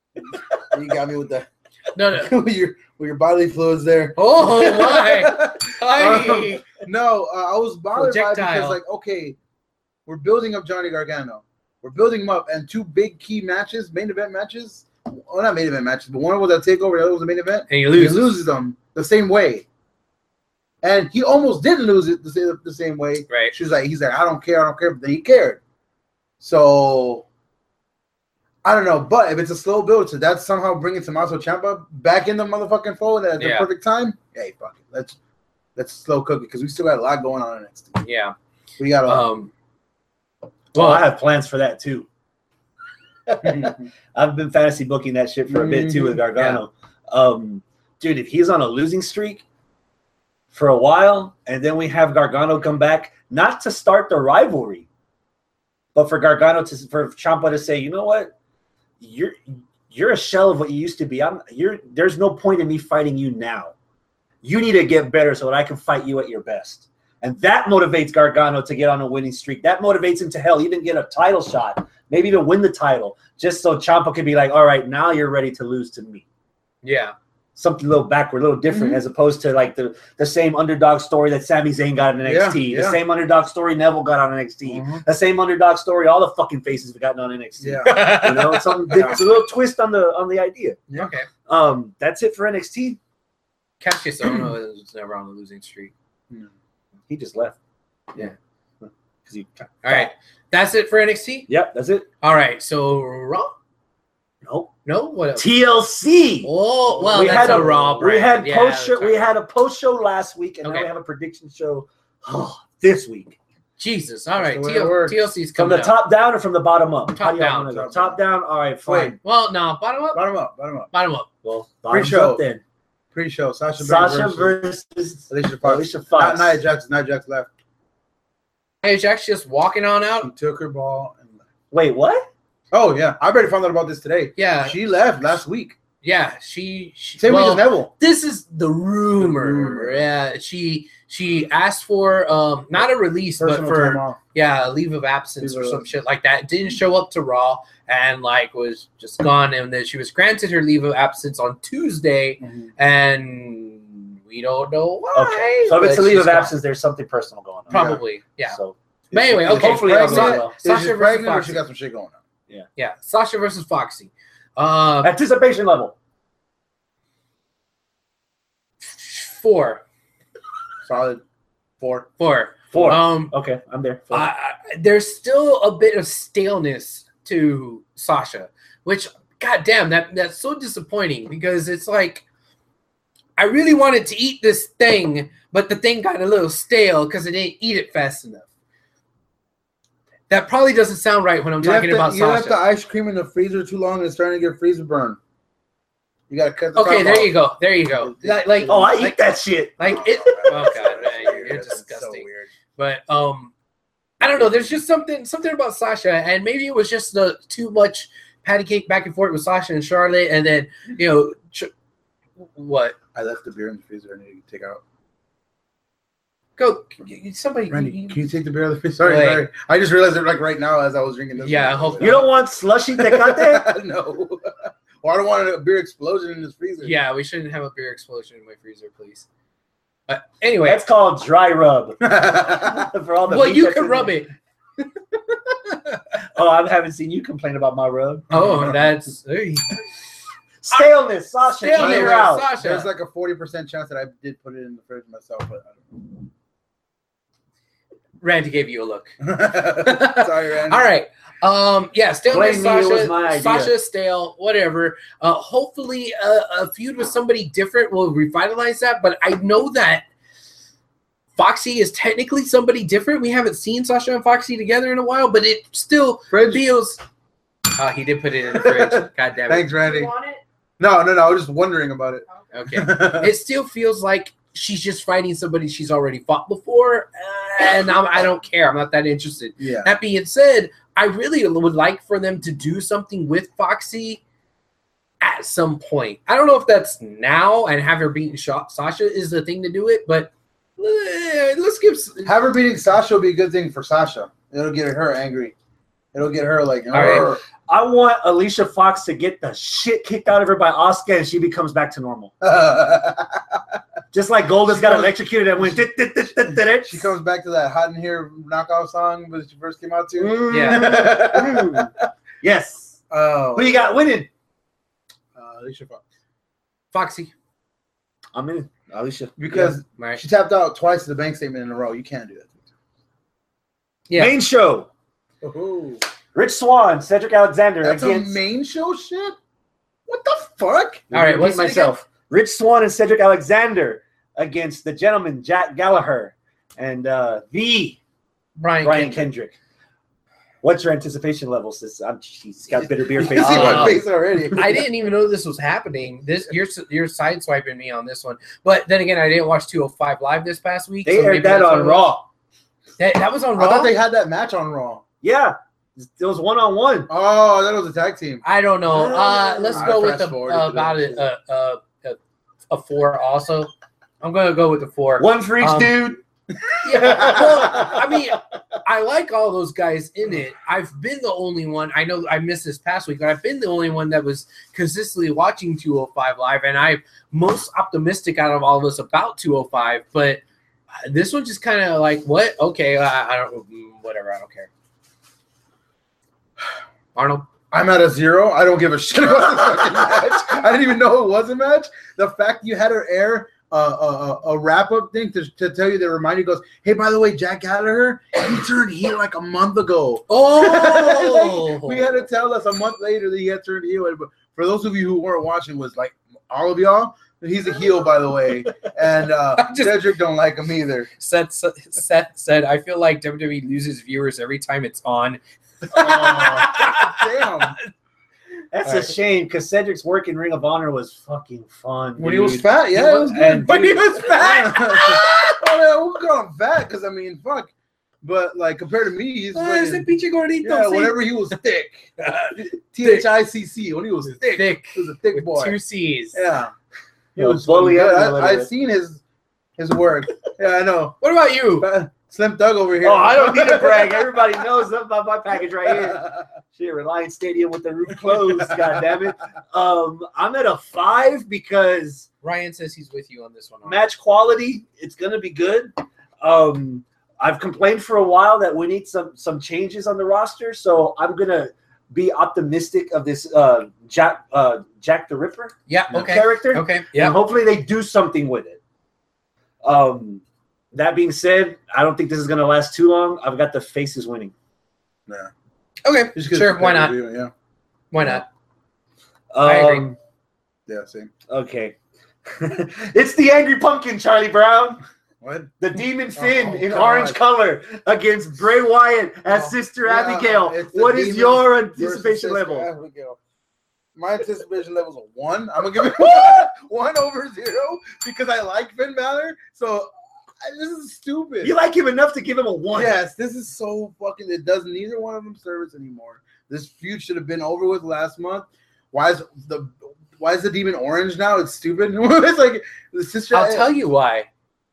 You got me with that. No, no. with your with your bodily fluids there. Oh my! Hi. Um, no, uh, I was bothered by it Projectile. because, like, okay, we're building up Johnny Gargano. We're building him up, and two big key matches, main event matches. Well, not main event matches, but one was a takeover, the other was a main event. And he He loses. loses them the same way, and he almost didn't lose it the same, the same way. Right. She was like, he's like, I don't care, I don't care, but then he cared. So I don't know, but if it's a slow build, so that's somehow bringing Tommaso Ciampa back in the motherfucking fold at the Yeah. perfect time. Hey, fuck it, let's let's slow cook it because we still got a lot going on in N X T. Yeah. We got a Um. Well, I Well, have plans for that too. I've been fantasy booking that shit for a bit too with Gargano. Um, dude, if he's on a losing streak for a while, and then we have Gargano come back, not to start the rivalry, but for Gargano to for Ciampa to say, you know what, you're you're a shell of what you used to be. I'm you're there's no point in me fighting you now. You need to get better so that I can fight you at your best. And that motivates Gargano to get on a winning streak. That motivates him to hell, even get a title shot, maybe to win the title, just so Ciampa can be like, all right, now you're ready to lose to me. yeah. Something a little backward, a little different, Mhm. as opposed to like the, the same underdog story that Sami Zayn got in N X T, Yeah, the yeah. same underdog story Neville got on N X T, Mhm. the same underdog story all the fucking faces have gotten on N X T. yeah. You know, something different. It's a little twist on the on the idea. Okay. Um, that's it for N X T. Cassius Ohno is never on a losing streak. He just left. Yeah. Because he. All right. That's it for N X T. Yep, that's it. All right. So Raw. Nope. No, what else? T L C. Oh, well, we that's had a Raw brand. We had Yeah, post show. that's We right. had a post show last week, and Okay. now we have a prediction show oh, this week. Jesus. All right. That's the way T it L- works. T L C's From coming the out. top down or from the bottom up? Top How do y'all down. wanna go? Top Top down. All right, fine. Well, no, bottom up. Bottom up, bottom up. Bottom up. Well, bottoms Pre-show. up then. Pre-show. Sasha, Sasha versus versus Alicia Fox. Alicia Fox. Not Nia Jax. Nia Jax left. Hey, Jack's just walking on She out. took her ball and left. Wait, what? Oh yeah, I already found out about this today. Yeah, She left last week. yeah. She. she Same well, week as Neville. This is the rumor. The rumor. Yeah, she she asked for um not a release, Personal but time for off. yeah, a leave of absence Leave or of- some shit like that. Didn't show up to Raw and like was just gone, and then she was granted her leave of absence on Tuesday, Mhm. and we don't know why. Okay. So if it's a but leave she's of gone. absence, there's something personal going on. Probably, yeah. So, But anyway, okay. Hopefully, Pregnant. everything Sa- well. Is Sasha she versus pregnant or Foxy. she got some shit going on? Yeah, Sasha versus Foxy. Uh, Anticipation level. four, Solid four. four. Four. Um, Okay, I'm there. Four. I, I- there's still a bit of staleness to Sasha, which, goddamn, that that's so disappointing because it's like I really wanted to eat this thing, but the thing got a little stale because I didn't eat it fast enough. That probably doesn't sound right when I'm You talking left about the, you left the Sasha. ice cream in the freezer too long and it's starting to get freezer burn. You gotta cut the Okay, top there off. you go. There you go. Like, like oh, I like, eat that shit. Like it. Oh god, man, you're, you're That's so disgusting. weird. But um, I don't know. There's just something something about Sasha, and maybe it was just the too much patty cake back and forth with Sasha and Charlotte, and then you know ch- what? I left the beer in the freezer. I need to take out. Go somebody. Randy, you- can you take the beer out of the freezer? Sorry, Wait. sorry. I just realized it like right now as I was drinking this. Yeah, one. hope- You don't want slushy tecate? No. Well, I don't want a beer explosion in this freezer. yeah, we shouldn't have a beer explosion in my freezer, please. But anyway, That's called dry rub. For all the well, meat you that's can in rub there. it. Oh, I haven't seen you complain about my rub. Oh, that's hey. Staleness, Sasha. Staleness, Clear out. Sasha. There's like a forty percent chance that I did put it in the fridge myself, but Randy gave you a look. I don't. Sorry, Randy. All right. Um. Yeah. Stale with Blame me, it was Sasha. my idea. Sasha stale. Whatever. Uh. Hopefully, a, a feud with somebody different will revitalize that. But I know that Foxy is technically somebody different. We haven't seen Sasha and Foxy together in a while, but it still Fridge. feels. Oh, he did put it in the fridge. God damn it. Thanks, Randy. You want it? No, no, no. I was just wondering about it. Okay. It still feels like she's just fighting somebody she's already fought before, and I'm, I don't care. I'm not that interested. Yeah. That being said, I really would like for them to do something with Foxy at some point. I don't know if that's now and have her beating Sha- Sasha is the thing to do it, but eh, let's give. s- Have her beating Sasha will be a good thing for Sasha. It'll get her angry. It'll get her like. All right. "Arr." I want Alicia Fox to get the shit kicked out of her by Asuka and she becomes back to normal. Just like Goldust got electrocuted and went. dit, dit, dit, dit, dit. She comes back to that Hot in Here knockoff song that she first came out to. Mm. Yeah. Yes. Oh. Who you got winning? Uh, Alicia Fox. Foxy. I'm in. Alicia. Because Right. she tapped out twice to the bank statement in a row. You can't do that. Yeah. Main show. Oh, Rich Swann, Cedric Alexander that's against. a main show shit. What the fuck? All right, Repeat what's it myself. Rich Swann and Cedric Alexander against the gentleman Jack Gallagher and uh, the Brian. Brian Kendrick. Kendrick. What's your anticipation level, sis? I'm, she's got bitter beer You face. see Uh, my face already. I didn't even know this was happening. This you're you're sideswiping me on this one, but then again, I didn't watch two oh five live this past week. They so maybe aired that that's what on it was. Raw. That, that was on I Raw. thought they had that match on Raw. Yeah, it was one on one. Oh, I thought it was a tag team. I don't know. Uh, let's I go with fast the forwarded uh, to about that it uh, uh, uh, a four. Also, I'm gonna go with the four. One for each Um, dude. Yeah, well, I mean, I like all those guys in it. I've been the only one. I know I missed this past week, but I've been the only one that was consistently watching two oh five live, and I'm most optimistic out of all of us about two oh five. But this one just kind of like, what? Okay, I, I don't, whatever. I don't care. Arnold. I'm at a zero. I don't give a shit about the fucking match. I didn't even know it was a match. The fact you had her air a, a, a wrap up thing to, to tell you that remind you goes, hey, by the way, Jack Gallagher, he turned heel like a month ago. Oh, we had to tell us a month later that he had turned heel. But for those of you who weren't watching, was like all of y'all. He's a heel, by the way, and uh, just, Cedric don't like him either. Seth, Seth said, "I feel like W W E loses viewers every time it's on." Oh, damn. That's All a right. shame because Cedric's work in Ring of Honor was fucking fun. When he dude. was fat, yeah, it was good. And When he dude, was fat. oh, yeah, we'll call him fat because I mean, fuck. But like compared to me, he's Ah, ese fucking- pinche gordito, yeah. sí. Whenever he was thick, T H I C C. When he was thick, thick, he was a thick with boy. two C's. Yeah, he was bully good. up a I, little I've bit. seen his his work. Yeah, I know. What about you? But Slim Thug over here. Oh, I don't need to brag. Everybody knows about my package right here. Shit, Reliance Stadium with the roof closed. God damn it. Um, I'm at a five because Ryan says he's with you on this one. match quality, it's gonna be good. Um, I've complained for a while that we need some some changes on the roster, so I'm gonna be optimistic of this uh, Jack uh, Jack the Ripper Yeah. Okay. character. Okay. And Yeah. hopefully they do something with it. Um, that being said, I don't think this is gonna last too long. I've got the faces winning. Yeah. Okay. Just 'cause Sure. it's Why not? pay-per-view, Yeah. Why not? Um, I agree. Yeah. Same. Okay. It's the Angry Pumpkin, Charlie Brown. What? The Demon Finn Oh, in God. orange color against Bray Wyatt as Oh, Sister yeah, Abigail. it's the What is Demon your versus anticipation Sister level? Abigail. My anticipation level is a one. I'm gonna give it one over zero because I like Finn Balor. So I, this is stupid. You like him enough to give him a one. Yes, this is so fucking. It does neither one of them service anymore. This feud should have been over with last month. Why is the why is the demon orange now? It's stupid. It's like the sister. I'll tell you why.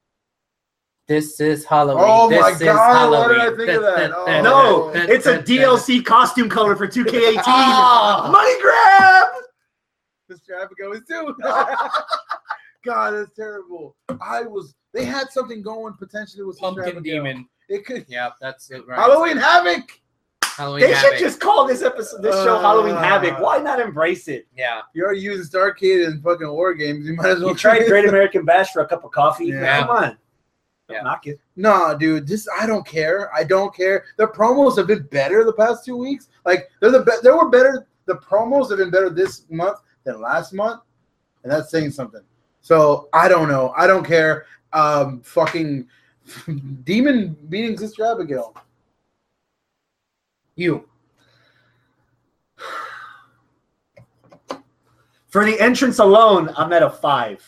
This is Halloween. Oh this my is God, why did I Halloween. think of that? Oh. No, Da- da- it's a da- D L C costume color for two K eighteen. Ah. Money grab! Sister Abigail is too. God, that's terrible. I was. They had something going potentially with Sister Pumpkin Abigail. Demon. It could. Yeah, that's it. Right. Halloween Havoc. Halloween They Havoc. should just call this episode, this show Uh. Halloween Havoc. Why not embrace it? Yeah. You already used Starcade and fucking War Games. You might as well You tried Great American Bash for a cup of coffee. Yeah. Come on. Don't Yeah. knock it. No, dude, this I don't care. I don't care. The promos have been better the past two weeks. Like they're the be- they were better. The promos have been better this month than last month, and that's saying something. So I don't know. I don't care. Um, fucking Demon beating Sister Abigail. You. For the entrance alone, I'm at a five.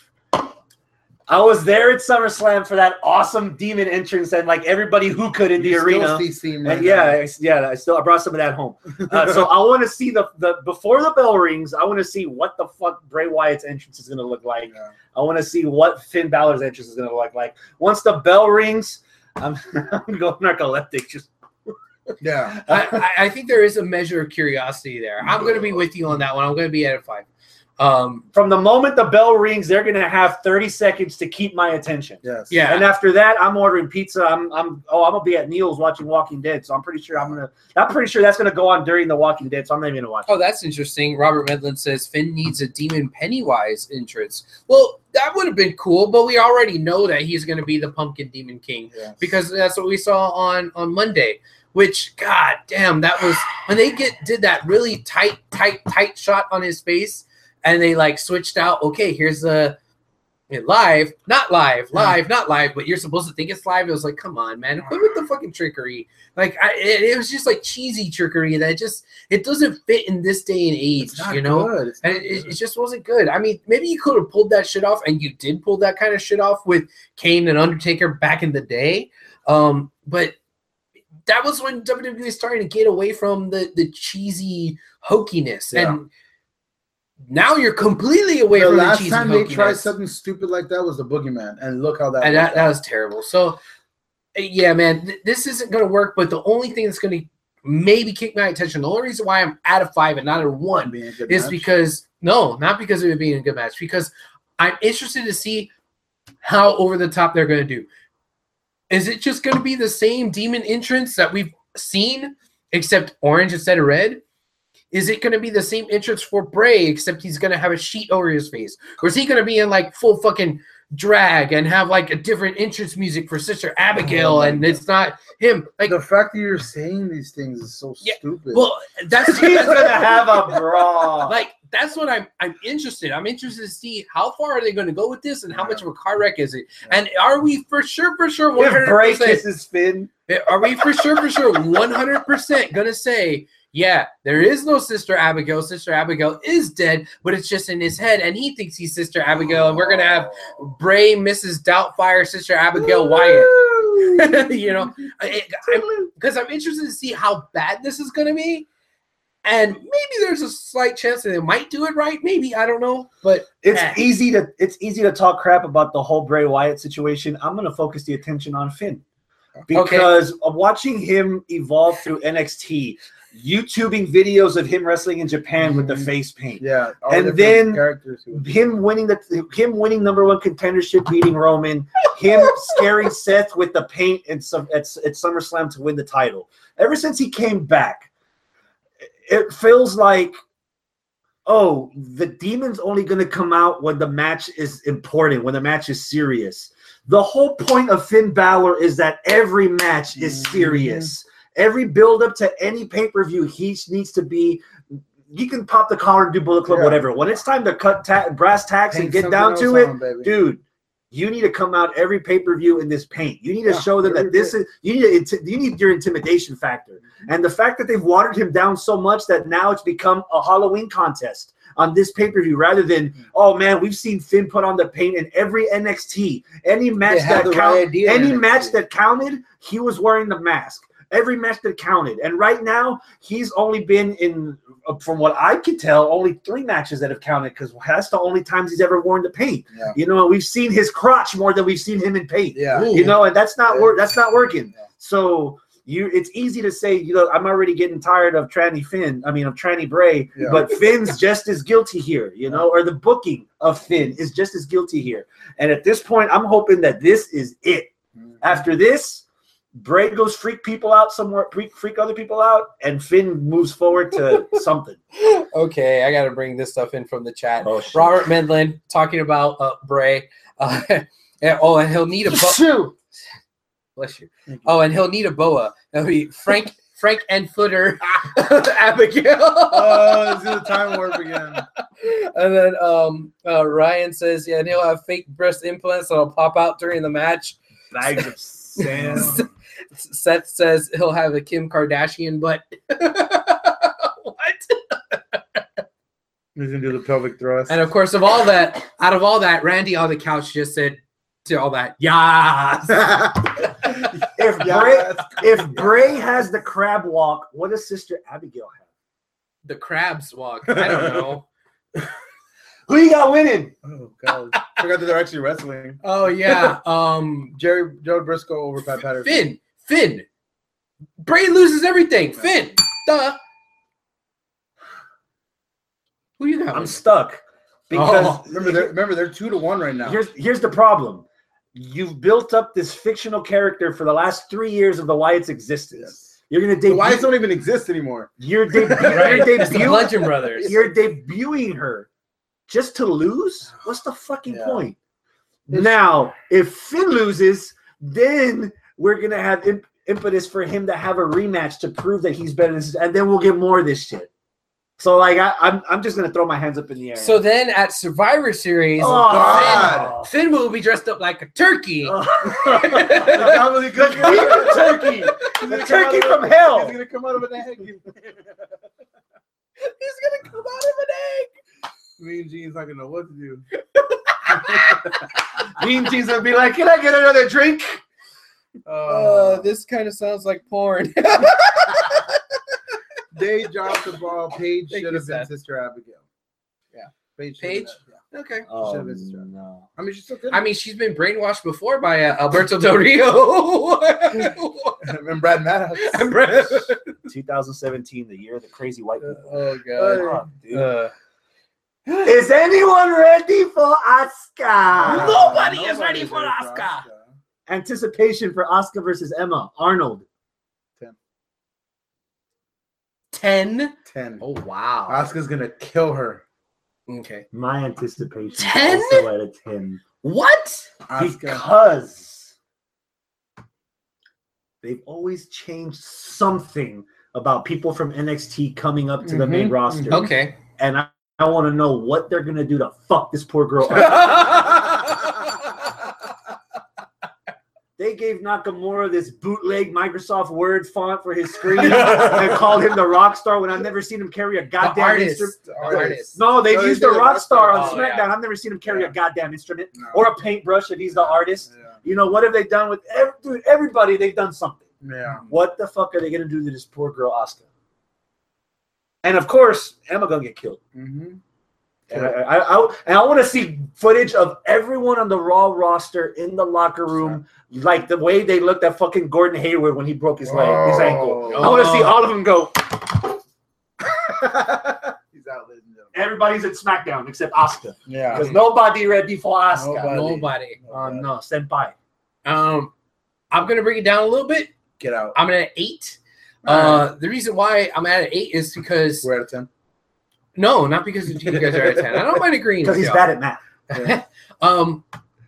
I was there at SummerSlam for that awesome demon entrance and like everybody who could in the You still arena. see Steam And right yeah, now. I, yeah, I still I brought some of that home. Uh, so I want to see the the before the bell rings. I want to see what the fuck Bray Wyatt's entrance is gonna look like. Yeah. I want to see what Finn Balor's entrance is gonna look like. Once the bell rings, I'm I'm going narcoleptic. Just Yeah. I, I I think there is a measure of curiosity there. I'm going to be with you on that one. I'm going to be at a five. Um, from the moment the bell rings, they're gonna have thirty seconds to keep my attention. Yes. Yeah. And after that, I'm ordering pizza. I'm, I'm, oh, I'm gonna be at Neil's watching Walking Dead. So I'm pretty sure I'm gonna, I'm pretty sure that's gonna go on during the Walking Dead. So I'm not even gonna watch. Oh, that's interesting. Robert Medlin says Finn needs a Demon Pennywise entrance. Well, that would have been cool, but we already know that he's going to be the Pumpkin Demon King Yes. because that's what we saw on, on Monday. Which, god damn, that was when they get did that really tight, tight, tight shot on his face, and they like switched out. Okay, here's the live, not live, live, not live, but you're supposed to think it's live. It was like, come on, man, quit with the fucking trickery. Like, I, it, it was just like cheesy trickery that just it doesn't fit in this day and age, It's not you know. good. It's And not it, good. it just wasn't good. I mean, maybe you could have pulled that shit off, and you did pull that kind of shit off with Kane and Undertaker back in the day. Um, but that was when W W E was starting to get away from the the cheesy hokiness, Yeah. and now you're completely away the from the last cheesy time they hokiness. tried something stupid like that was the Boogeyman, and look how that. and worked that, that out. was terrible. So, yeah, man, th- this isn't going to work. But the only thing that's going to maybe kick my attention, the only reason why I'm at a five and not a one, Being a good is match. because no, not because of it being a good match, because I'm interested to see how over the top they're going to do. Is it just going to be the same demon entrance that we've seen, except orange instead of red? Is it going to be the same entrance for Bray, except he's going to have a sheet over his face? Or is he going to be in like full fucking drag and have like a different entrance music for Sister Abigail, oh and God. It's not him. Like the fact that you're saying these things is so yeah, stupid. Well, that's he's gonna have a bra. Like that's what I'm. I'm interested. I'm interested to see how far are they going to go with this, and how much of a car wreck is it, yeah. and are we for sure, for sure, one hundred percent. If Bray kisses Finn, are we for sure, for sure, one hundred percent going to say? Yeah, there is no Sister Abigail. Sister Abigail is dead, but it's just in his head, and he thinks he's Sister Abigail, and we're gonna have Bray, Missus Doubtfire, Sister Abigail Wyatt. You know, because I'm interested to see how bad this is gonna be, and maybe there's a slight chance that they might do it right. Maybe I don't know, but it's eh. easy to it's easy to talk crap about the whole Bray Wyatt situation. I'm gonna focus the attention on Finn because okay. of watching him evolve through N X T. YouTubing videos of him wrestling in Japan mm-hmm. with the face paint, yeah, and then him winning the him winning number one contendership, beating Roman, him scaring Seth with the paint and some at, at SummerSlam to win the title. Ever since he came back, it feels like, oh, the demon's only going to come out when the match is important, when the match is serious. The whole point of Finn Balor is that every match is serious. Mm-hmm. Every build up to any pay-per-view, he needs to be. You can pop the collar and do Bullet Club, yeah. whatever. When it's time to cut ta- brass tacks paint and get down to it, on, dude, you need to come out every pay-per-view in this paint. You need to yeah, show them that this is. You need to, you need your intimidation factor, and the fact that they've watered him down so much that now it's become a Halloween contest on this pay-per-view rather than, oh man, we've seen Finn put on the paint in every N X T, any match that count, any match that counted, he was wearing the mask. Every match that counted. And right now, he's only been in, from what I can tell, only three matches that have counted because that's the only times he's ever worn the paint. Yeah. You know, we've seen his crotch more than we've seen him in paint. Yeah. You know, and that's not work. That's not working. Yeah. So you, it's easy to say, you know, I'm already getting tired of Tranny Finn. I mean, of Tranny Bray, yeah. but Finn's just as guilty here, you know, or the booking of Finn is just as guilty here. And at this point, I'm hoping that this is it. Mm-hmm. After this, Bray goes freak people out somewhere, freak, freak other people out, and Finn moves forward to something. Okay, I got to bring this stuff in from the chat. Oh, Robert Medlin talking about uh, Bray. Uh, and, oh, and he'll need a boa. Bless you. you. Oh, and he'll need a boa. That'll be Frank Frank and Footer Abigail. Oh, this is a time warp again. And then um, uh, Ryan says, yeah, and he'll have fake breast implants that'll pop out during the match. Bags of sand. Seth says he'll have a Kim Kardashian butt. What? He's gonna do the pelvic thrust. And of course, of all that, out of all that, Randy on the couch just said to all that, yes. if Bray, if Bray has the crab walk, what does Sister Abigail have? The crabs walk. I don't know. Who you got winning? Oh god, I forgot that they're actually wrestling. Oh yeah, um, Jerry Joe Briscoe over Pat Patterson. Finn, Finn, Bray loses everything. Finn, duh. Who you got? I'm winning? Stuck because oh, remember, they're, remember they're two to one right now. Here's here's the problem. You've built up this fictional character for the last three years of the Wyatt's existence. Yes. You're gonna debut. The Wyatts don't even exist anymore. You're, debu- right. you're debuting the Bludgeon Brothers. You're debuting her. Just to lose? What's the fucking yeah. point? It's now, if Finn loses, then we're going to have imp- impetus for him to have a rematch to prove that he's better than this, and then we'll get more of this shit. So, like, I, I'm I'm just going to throw my hands up in the air. So then at Survivor Series, oh, Finn, Finn will be dressed up like a turkey. Oh. the turkey. The turkey from hell. He's going to come out of an egg. He's going to come out of an egg. Mean Gene's not gonna know what to do. Mean Gene's gonna be like, "Can I get another drink?" Uh, uh, this kind of sounds like porn. They dropped the ball. Paige Thank should have been Seth. Sister Abigail. Yeah, Paige. Paige. Yeah. Okay. Oh, should have been Sister Abigail. no. I mean, she's still good. I mean, she's been brainwashed before by uh, Alberto Del Rio and Brad Maddox. And Brad. twenty seventeen, the year of the crazy white people. Oh god. Oh, dude. Uh, Is anyone ready for Asuka? Nobody is ready for Asuka. Anticipation for Asuka versus Emma. Arnold. Ten. Ten? Ten. Oh, wow. Asuka's going to kill her. Okay. My anticipation ten? is also at a ten. What? Asuka. Because they've always changed something about people from N X T coming up to the main Mhm, roster. mhm. Okay. And I, I want to know what they're going to do to fuck this poor girl up. They gave Nakamura this bootleg Microsoft Word font for his screen and called him the rock star when I've never seen him carry a The goddamn artist. instrument. The artist. No, they've No, they used did the a rock rock star star. on Oh, SmackDown. yeah. I've never seen him carry Yeah. a goddamn instrument No. or a paintbrush if he's the artist. Yeah. You know, what have they done with every, dude, everybody? They've done something. Yeah. What the fuck are they going to do to this poor girl, Asuka? And of course, Emma going to get killed. Mm-hmm. And I, I, I, and I want to see footage of everyone on the Raw roster in the locker room, like the way they looked at fucking Gordon Hayward when he broke his leg, his ankle. Oh. I want to see all of them go. He's out, ladies and gentlemen. Everybody's at SmackDown except Asuka, Yeah. because nobody ready for Asuka. Nobody. Nobody. Oh no, senpai. Um, I'm gonna bring it down a little bit. Get out. I'm at eight. All Uh, the reason why I'm at an eight is because We're at a ten. no, not because you guys are at ten. I don't mind agreeing Because with he's y'all. bad at math. Yeah. um,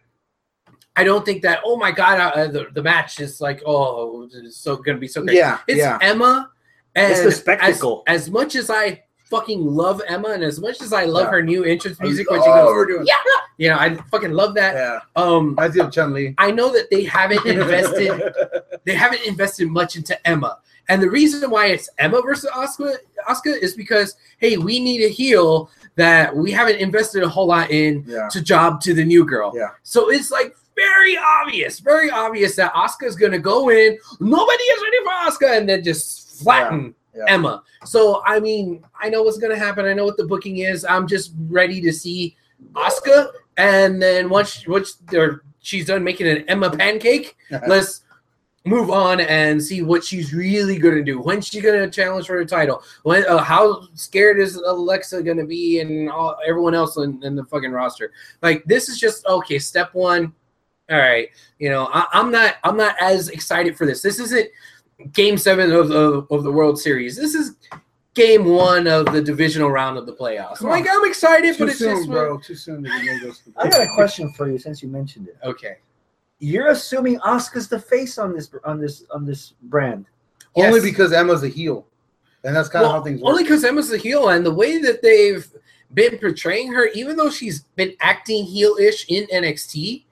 I don't think that. Oh my god, uh, the the match is like oh, it's so gonna be so great. Yeah. It's yeah. Emma, and It's the spectacle. As, as much as I fucking love Emma, and as much as I love Yeah. her new entrance music Oh, when she goes, we're doing. yeah, you know, I fucking love that. Yeah. Um, I see Chun Li. I know that they haven't invested. they haven't invested much into Emma. And the reason why it's Emma versus Asuka, Asuka is because, hey, we need a heel that we haven't invested a whole lot in Yeah. to job to the new girl. Yeah. So it's like very obvious, very obvious that Asuka's going to go in. Nobody is ready for Asuka and then just flatten Yeah. Emma. So, I mean, I know what's going to happen. I know what the booking is. I'm just ready to see Asuka. And then once, once they're, she's done making an Emma pancake, let's move on and see what she's really going to do. When's she going to challenge for the title? When? Uh, how scared is Alexa going to be and all, everyone else in, in the fucking roster? Like, this is just, okay, step one. All right. You know, I, I'm not I'm not as excited for this. This isn't game seven of the, of the World Series. This is game one of the divisional round of the playoffs. Come Like, on. I'm excited, Too but it's soon, just... bro. Too soon to make those. I got a question for you since you mentioned it. Okay. You're assuming Asuka's the face on this on this on this brand. Only Yes. because Emma's a heel, and that's kind of Well, how things work. only because Emma's the heel, and the way that they've been portraying her, even though she's been acting heel-ish in N X T,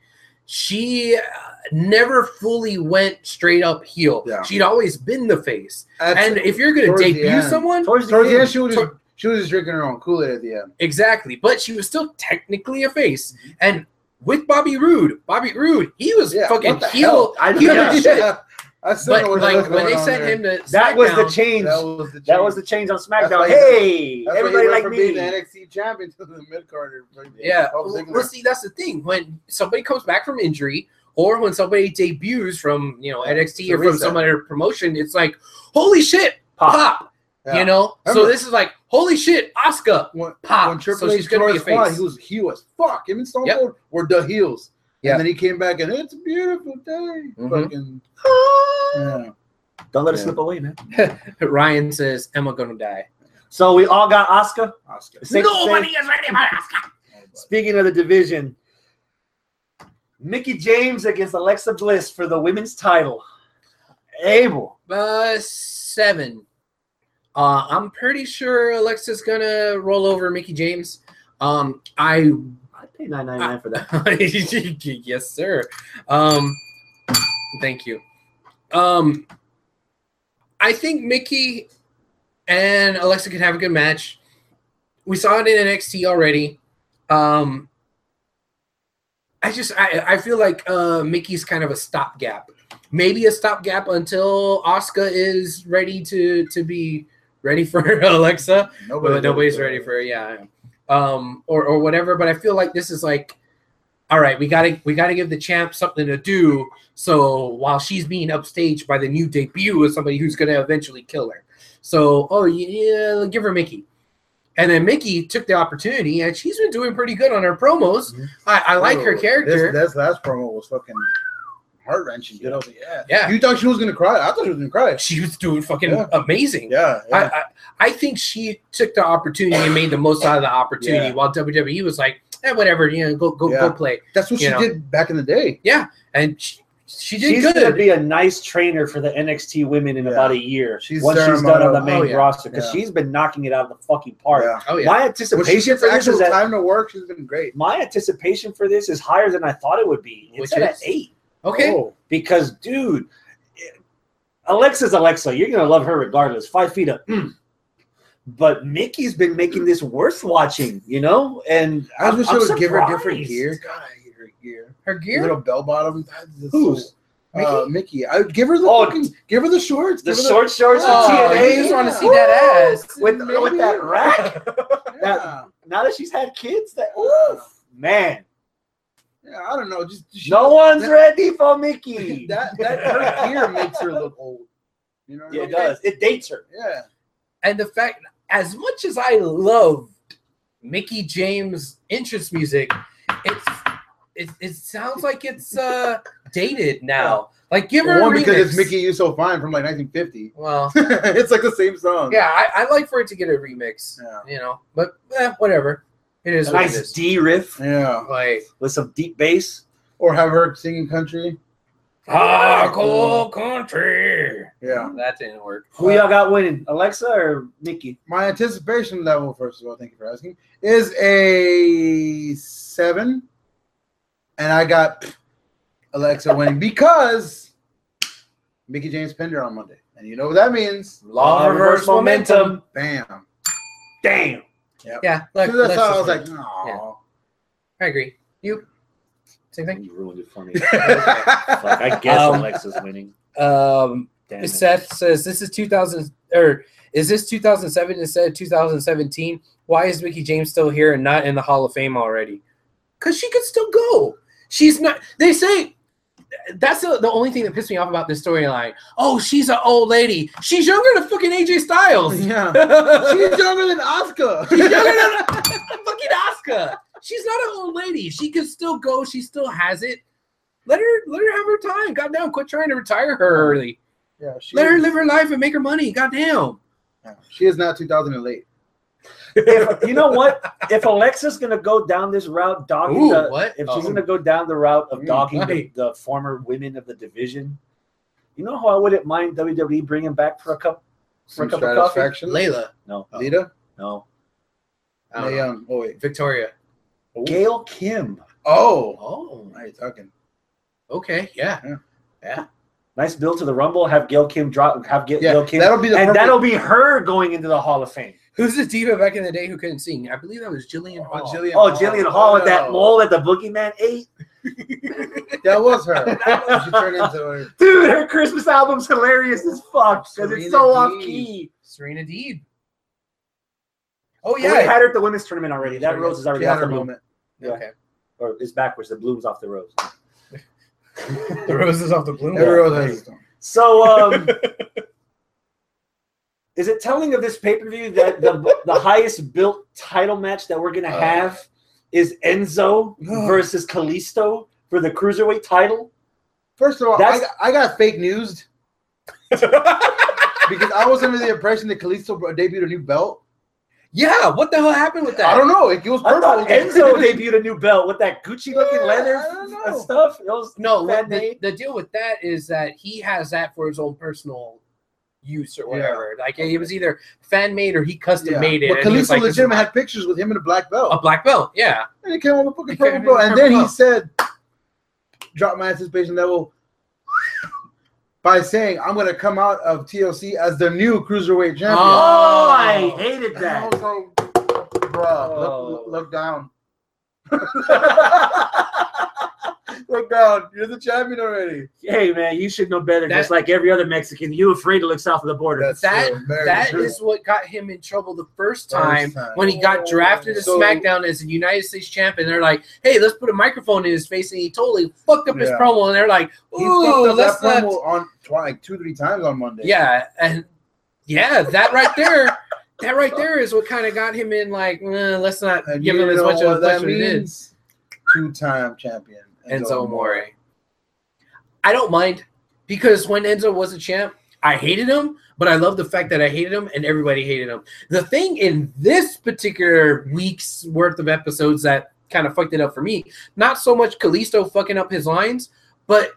she uh, never fully went straight up heel. Yeah. She'd always been the face. That's- And if you're going to towards the debut end. someone, Towards the towards the end, end, she was just, she was just drinking her own Kool-Aid at the end. exactly, but she was still technically a face. And with Bobby Roode, Bobby Roode, he was Yeah, fucking what the heel. hell? I- heel yeah. as shit. Yeah. I still But know what like was when they going on sent there. him to that was the SmackDown, change. That was the change. That was the change on That's SmackDown. why he- Hey, That's why he everybody went like from me. being the N X T champion to the mid carder. Yeah, well, well, see, that's the thing. When somebody comes back from injury, or when somebody debuts from you know N X T It's a or from reset. some other promotion, it's like, holy shit, Pop. pop. Yeah. You know, so Remember- this is like, holy shit, Asuka, when, pop. when Triple So H she's gonna be a squad, face. he was heel as fuck. Him and Stone Yep. Cold were the heels. Yep. And then he came back and it's a beautiful day. Mhm. Fucking yeah. Don't let it Yeah. slip away, man. Ryan says Emma gonna die. So we all got Asuka. Oscar. Safe to say- Nobody is ready for Asuka. Speaking of the division, Mickie James against Alexa Bliss for the women's title. Abel. Uh, seven. Uh, I'm pretty sure Alexa's gonna roll over Mickie James. Um, I I'd pay nine ninety-nine for that. yes, sir. Um, thank you. Um, I think Mickie and Alexa could have a good match. We saw it in N X T already. Um, I just I, I feel like uh, Mickey's kind of a stopgap. Maybe a stopgap until Asuka is ready to to be ready for Alexa. Nobody But nobody's ready for it, yeah. Um, or or whatever. But I feel like this is like, all right, we gotta we gotta give the champ something to do. So while she's being upstaged by the new debut of somebody who's gonna eventually kill her. So oh yeah, give her Mickie. And then Mickie took the opportunity, and she's been doing pretty good on her promos. Mhm. I, I like her Bro, character. This, this last promo was fucking heart wrenching. Dude, I was like, yeah, Yeah. You thought she was gonna cry? I thought she was gonna cry. She was doing fucking Yeah. amazing. Yeah, I, yeah. I I think she took the opportunity and made the most out of the opportunity, Yeah. while W W E was like, eh, whatever, you know, go go Yeah. go play. That's what you she know. did back in the day. And she, she did She's good. gonna be a nice trainer for the N X T women in Yeah. about a year. She's once she's Sarah done on the Mono. main Oh, yeah. roster, because Yeah. she's been knocking it out of the fucking park. Yeah. oh yeah. My When she anticipation gets for this actual is that time to work, she's been great. my anticipation for this is higher than I thought it would be. It's Which at an is? eight Okay. Oh. because, dude, Alexa's Alexa. You're gonna love her regardless. Five feet up. Mm. But Mickey's been making this worth watching, you know. And I I'm, wish I'm they would give her different surprised. gear. God, I hate her gear. Her The gear. little bell bottom. That is Who's? so- Uh, Mickey. I would give her the Oh, fucking, give her the shorts. The give her short shorts Oh, from T N A. you just want to see Woo! that ass. with Maybe. with that rack. Yeah. Now that she's had kids, that oof, man, Yeah, I don't know. Just she- no one's that, ready for Mickey. That that her gear makes her look old. You know what Yeah, I it mean? does. It dates her. Yeah. And the fact, as much as I loved Mickey James' entrance music, it's it, it sounds like it's uh dated now. Like, give her One a because remix. it's Mickey You So Fine from like nineteen fifty. Well, It's like the same song. yeah, I, I like for it to get a remix. Yeah. You know, but eh, whatever. It is A what it nice is. D riff Yeah. Like, with some deep bass. Or have her singing country. hardcore country. Yeah. That didn't work. Who y'all got winning, Alexa or Mickey? My anticipation level, first of all, thank you for asking, is a seven. And I got Alexa winning because Mickey James pinned her on Monday. And you know what that means? Law of reverse momentum. Bam. Damn. Yeah, look, So that's let's how I just was like, wait. no. Yeah. I agree. You? Same thing? You ruined it for me. Fuck, I guess Um, Alexa's winning. Um, Damn it. Seth says this is two thousand or is this two thousand seven instead of two thousand seventeen? Why is Mickey James still here and not in the Hall of Fame already? Because she could still go. She's not. They say that's the, the only thing that pissed me off about this storyline. Oh, she's an old lady. She's younger than fucking A J Styles. Yeah. She's She's younger than Asuka. She's younger than fucking Asuka. She's not an old lady. She can still go. She still has it. Let her let her have her time. Goddamn, quit trying to retire her early. Yeah, she Let her is- live her life and make her money. Goddamn. yeah, she is not two thousand eight. If, you know what? If Alexa's gonna go down this route, dogging Ooh, the, what? if Oh. she's gonna go down the route of Mm, dogging the, right. the former women of the division, you know how I wouldn't mind W W E bringing back for a cup for a Some cup of coffee? satisfaction. Layla. No, Lita? no. I don't Mae know. Young. Oh, wait. Victoria. Gail Kim, Oh. Oh, Now you're talking. okay. Yeah. Yeah. Yeah. nice build to the Rumble. Have Gail Kim drop. Have Gail, Yeah, Gail Kim, that'll be the and perfect- that'll be her going into the Hall of Fame. Who's the diva back in the day who couldn't sing? I believe that was Jillian Hall. Oh, Jillian Oh, Hall. Jillian Hall with that Oh. mole that the Boogeyman ate. That was her. She turned into her. Dude, her Christmas album's hilarious as fuck because it's Serena so off Deeb. key. Serena Deeb. Oh, Yeah, we yeah. had her at the women's tournament already. That She rose is already had off the her bloom. moment. Yeah. Okay. Or it's backwards. The bloom's off the rose. The roses off the bloom. Every wall. rose has its thorn. So, um, is it telling of this pay per view that the the highest built title match that we're gonna Uh. have is Enzo No. versus Kalisto for the cruiserweight title? First of all, I That's- got, I got fake news because I was under the impression that Kalisto debuted a new belt. Yeah. What the hell happened with that? I don't know. It was I purple. thought Enzo debuted a new belt with that Gucci looking Yeah, leather I don't know. and stuff. It was No, what the, fan-made. the deal with that is that he has that for his own personal use or whatever. Like it was either fan made or he custom Yeah. made it. But and he was Kalisto like, this is legitimately my- had pictures with him in a black belt. a black belt. Yeah. And he came on with a fucking He came purple in belt. with a And purple then he belt. said, drop my anticipation level by saying, I'm going to come out of T L C as the new cruiserweight champion. Oh, I hated And I that. was like, bruh, Oh. look, look down. Look down. You're the champion already. Hey man, you should know better. That- Just like every other Mexican, you afraid to look south of the border. That's That true. Very that true. is what got him in trouble the first First time, time. when he got drafted to So- SmackDown as a United States champion. They're like, "Hey, let's put a microphone in his face," and he totally fucked up his Yeah. promo. And they're like, He "Ooh, fucked up let's that not." promo on twi- like two, three times on Monday. Yeah, and yeah, that right there, that right there is what kind of got him in. Like, eh, let's not And give you him as know much of what a that push as it is. means? Two-time champion Enzo Amore. I don't mind because when Enzo was a champ, I hated him, but I love the fact that I hated him and everybody hated him. The thing in this particular week's worth of episodes that kind of fucked it up for me, not so much Kalisto fucking up his lines, but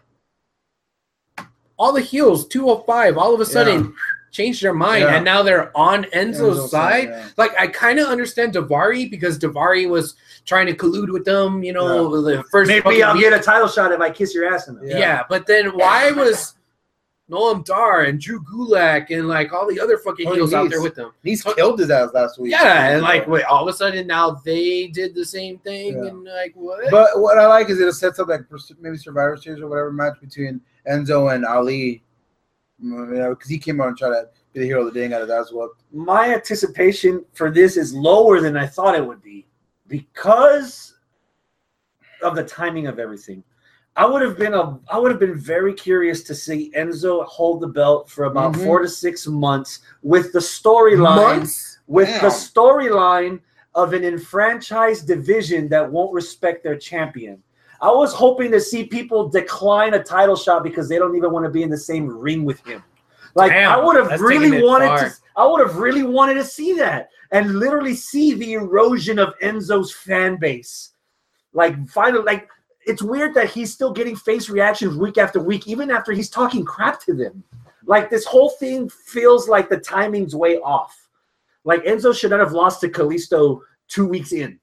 all the heels, two oh five, all of a sudden yeah. changed their mind, yeah. and now they're on Enzo's, Enzo's side. Yeah. Like, I kind of understand Daivari because Daivari was trying to collude with them, you know, yeah. the first Maybe I'll week. get a title shot if I kiss your ass in them. Yeah. yeah, but then why was Noam Dar and Drew Gulak and like all the other fucking heels out there with them? He's so, killed his ass last week. Yeah, and like wait, all of a sudden now they did the same thing yeah. and like what? But what I like is it sets up like maybe Survivor Series or whatever match between Enzo and Ali, you know, because he came out and tried to be the hero of the day and got his ass whooped. My anticipation for this is lower than I thought it would be because of the timing of everything. I would have been a I would have been very curious to see Enzo hold the belt for about mm-hmm. four to six months with the storyline with Damn. the storyline of an enfranchised division that won't respect their champion. I was hoping to see people decline a title shot because they don't even want to be in the same ring with him. Like Damn, I would have really wanted far. to I would have really wanted to see that and literally see the erosion of Enzo's fan base. Like finally like it's weird that he's still getting face reactions week after week, even after he's talking crap to them. Like, this whole thing feels like the timing's way off. Like, Enzo should not have lost to Kalisto two weeks in.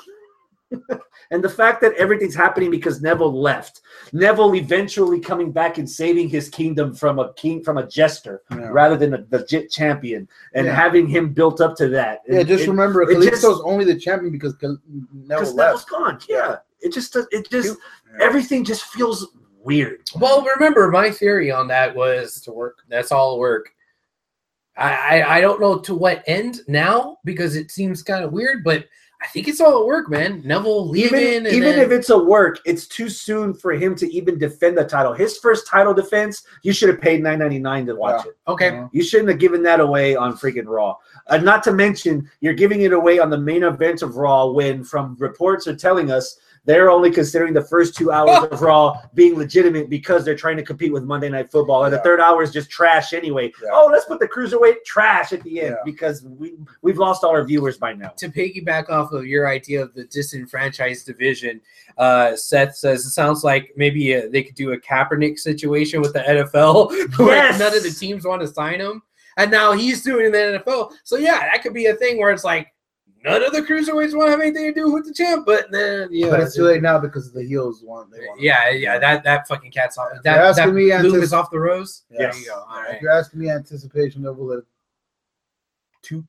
And the fact that everything's happening because Neville left. Neville eventually coming back and saving his kingdom from a king, from a jester, yeah. rather than a legit champion, and yeah. having him built up to that. Yeah, and, just it, remember, it Kalisto's just, only the champion because Neville Neville's gone. Yeah. It just, it just, yeah. everything just feels weird. Well, remember, my theory on that was to work. That's all work. I, I, I don't know to what end now because it seems kind of weird, but I think it's all at work, man. Neville leaving. Even, and even then... if it's a work, it's too soon for him to even defend the title. His first title defense, you should have paid nine ninety-nine to watch yeah. it. Okay. Uh-huh. You shouldn't have given that away on freaking Raw. Uh, not to mention, you're giving it away on the main event of Raw when, from reports are telling us, they're only considering the first two hours of Raw being legitimate because they're trying to compete with Monday Night Football. And yeah. the third hour is just trash anyway. Yeah. Oh, let's put the Cruiserweight trash at the end yeah. because we, we've lost all our viewers by now. To piggyback off of your idea of the disenfranchised division, uh, Seth says it sounds like maybe uh, they could do a Kaepernick situation with the N F L where yes. none of the teams want to sign him. And now he's doing it in the N F L. So, yeah, that could be a thing where it's like, none of the cruiserweights want to have anything to do with the champ, but then yeah. But it's too late now because the heels want. They want yeah, yeah. That that fucking cat's off. That, that me bloom antici- is off the rose. Yes. There you go. All right. If you're asking me anticipation level at two,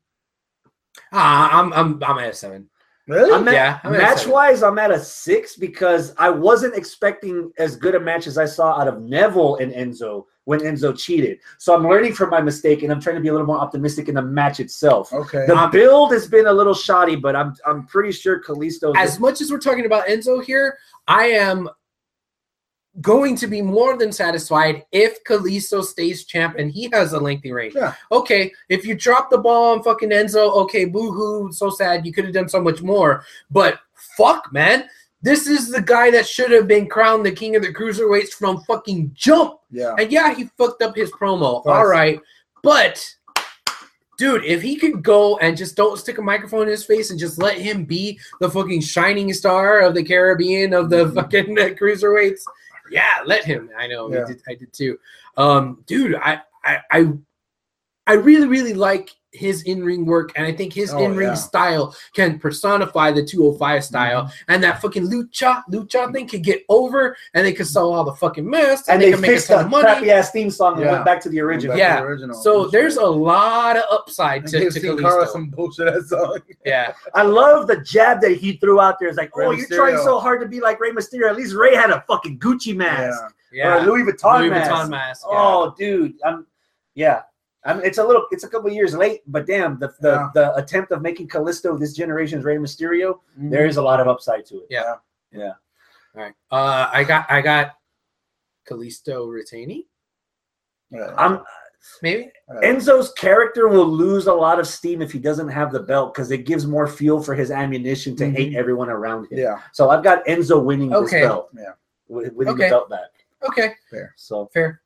ah, I'm I'm I'm at a seven. Really? I'm at, yeah. I'm match wise, I'm at a six because I wasn't expecting as good a match as I saw out of Neville and Enzo when Enzo cheated. So I'm learning from my mistake, and I'm trying to be a little more optimistic in the match itself. Okay. The um, build has been a little shoddy, but I'm I'm pretty sure Kalisto. As just, much as we're talking about Enzo here, I am going to be more than satisfied if Kalisto stays champ and he has a lengthy reign. Yeah. Okay, if you drop the ball on fucking Enzo, okay, boo-hoo, so sad. You could have done so much more. But fuck, man. This is the guy that should have been crowned the king of the cruiserweights from fucking jump. Yeah. And yeah, he fucked up his promo. Plus. All right. But, dude, if he could go and just don't stick a microphone in his face and just let him be the fucking shining star of the Caribbean of the fucking cruiserweights, yeah, let him. I know. Yeah. I, did, I did too. Um, dude, I, I, I, I really, really like his in-ring work, and I think his oh, in-ring yeah. style can personify the two oh five style, mm-hmm. and that fucking lucha lucha thing could get over, and they could sell all the fucking masks, and, and they, they could make a fixed ton the of money. crappy ass theme song and Yeah. went back to the original. Back to Yeah, the original. so That's there's right. a lot of upside to, Give to Sin Cara Kalisto. some bullshit ass song. Yeah, I love the jab that he threw out there. It's like, Rey oh, you're Mysterio. trying so hard to be like Rey Mysterio. At least Rey had a fucking Gucci mask Yeah. yeah. or a Louis Vuitton Louis mask. Vuitton mask. Yeah. Oh, dude, I'm yeah. I mean, it's a little, it's a couple years late, but damn, the the, Yeah. the attempt of making Kalisto this generation's Rey Mysterio, Mhm. there is a lot of upside to it. Yeah. Yeah. All right. Uh, I got I got Kalisto retaining. Yeah. I'm Maybe. Uh, Enzo's character will lose a lot of steam if he doesn't have the belt because it gives more fuel for his ammunition to Mhm. hate everyone around him. Yeah. So I've got Enzo winning Okay. this belt. Yeah. wi- winning Okay. the belt back. Okay, Fair. So fair.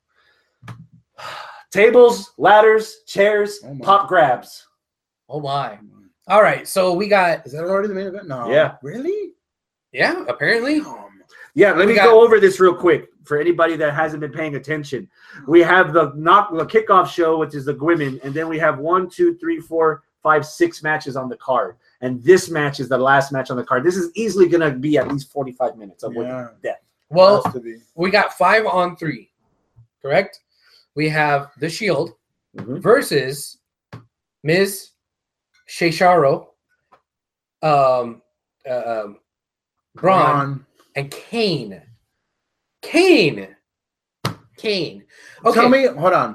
tables, ladders, chairs, Oh my. pop grabs. Oh my. All right, so we got Is that already the main event? No. Yeah. Really? yeah. Apparently, Um, Yeah, let We me got- go over this real quick for anybody that hasn't been paying attention. We have the knock the kickoff show, which is the women, and then we have one, two, three, four, five, six matches on the card. And this match is the last match on the card. This is easily going to be at least forty-five minutes of Yeah. death. well, has to be. we got five on three, correct? We have the Shield Mhm. versus Miz Cesaro, um, uh, um, Braun, Braun. and Kane. Kane. Kane. Okay. Tell me, hold on.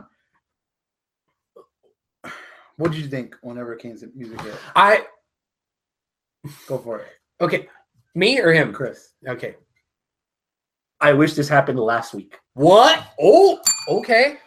What did you think whenever Kane's music hit? I Go for it. okay. Me or him? Chris. Okay. I wish this happened last week. What? Oh, okay.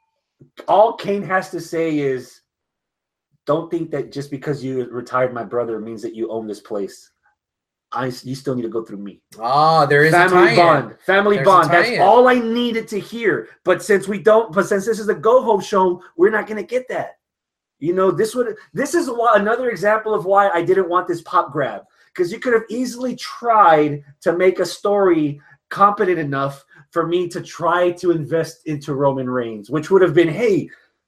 All Kane has to say is, don't think that just because you retired my brother means that you own this place. I, you still need to go through me. Ah, there is a Family tie-in. bond. Family There's a bond. That's tie-in. all I needed to hear. But since we don't, but since this is a go home show, we're not going to get that. You know, this would. This is why, another example of why I didn't want this pop grab, because you could have easily tried to make a story competent enough for me to try to invest into Roman Reigns, which would have been, hey,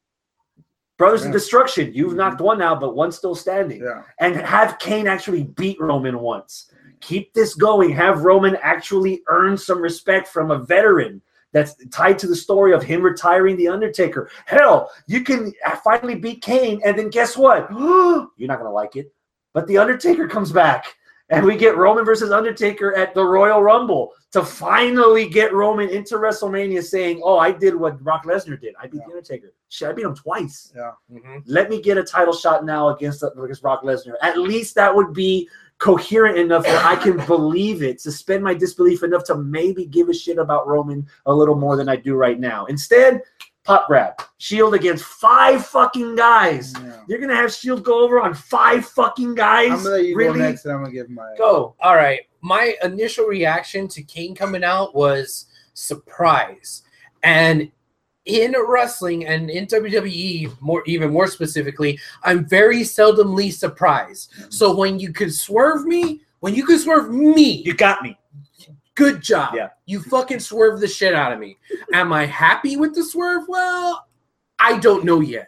Brothers Yeah. of Destruction, you've Mhm. knocked one out, but one's still standing. Yeah. And have Kane actually beat Roman once. Keep this going. Have Roman actually earn some respect from a veteran that's tied to the story of him retiring The Undertaker. Hell, you can finally beat Kane, and then guess what? You're not going to like it. But The Undertaker comes back, and we get Roman versus Undertaker at the Royal Rumble to finally get Roman into WrestleMania saying, oh, I did what Brock Lesnar did. I beat Yeah. The Undertaker. Shit, I beat him twice. Yeah. Mhm. Let me get a title shot now against, against Brock Lesnar. At least that would be coherent enough where I can believe it, suspend my disbelief enough to maybe give a shit about Roman a little more than I do right now. Instead, pop grab. Shield against five fucking guys. Yeah. You're going to have Shield go over on five fucking guys? I'm gonna let you really? go next, and I'm gonna give my Go. All right. My initial reaction to Kane coming out was surprise. And in wrestling and in W W E, more even more specifically, I'm very seldomly surprised. So when you could swerve me, when you could swerve me, You got me. good job. Yeah. You fucking swerved the shit out of me. Am I happy with the swerve? Well, I don't know yet.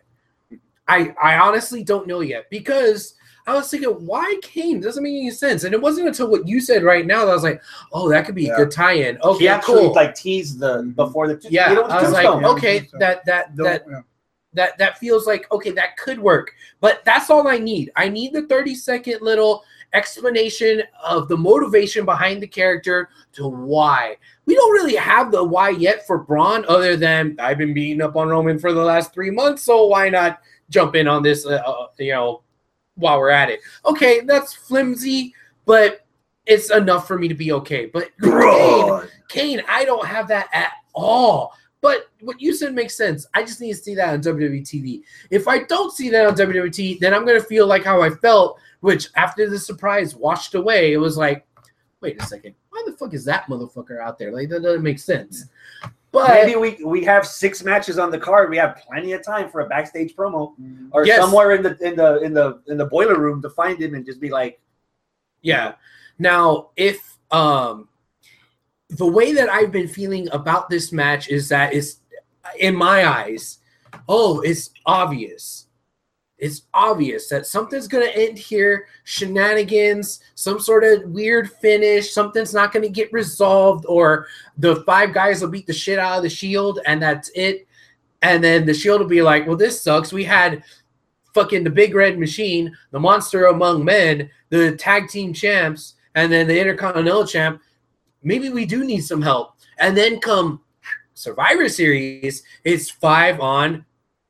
I I honestly don't know yet because I was thinking, why Kane? Doesn't make any sense. And it wasn't until what you said right now that I was like, oh, that could be Yeah. a good tie-in. Okay, he actually cool. like teased the Mhm. before the yeah, you know, the I was like, tombstone. Yeah, okay, tombstone. that that Don't- that yeah. that that feels like okay, that could work. But that's all I need. I need the thirty second little explanation of the motivation behind the character to why. We don't really have the why yet for Braun, other than I've been beating up on Roman for the last three months, so why not jump in on this? Uh, uh, you know, while we're at it. Okay, that's flimsy, but it's enough for me to be okay. But Kane, Braun. Kane, I don't have that at all. But what you said makes sense. I just need to see that on W W E T V. If I don't see that on W W E T V, then I'm going to feel like how I felt, which after the surprise washed away, it was like, wait a second. Why the fuck is that motherfucker out there? Like, that doesn't make sense. But Maybe we we have six matches on the card. We have plenty of time for a backstage promo, Mhm. or Yes. somewhere in the in the in the in the boiler room to find him and just be like, yeah. Now, if um the way that I've been feeling about this match is that it's in my eyes, oh, it's obvious. It's obvious that something's going to end here, shenanigans, some sort of weird finish, something's not going to get resolved, or the five guys will beat the shit out of the Shield, and that's it. And then the Shield will be like, well, this sucks. We had fucking the Big Red Machine, the Monster Among Men, the tag team champs, and then the Intercontinental champ. Maybe we do need some help. And then come Survivor Series, it's five on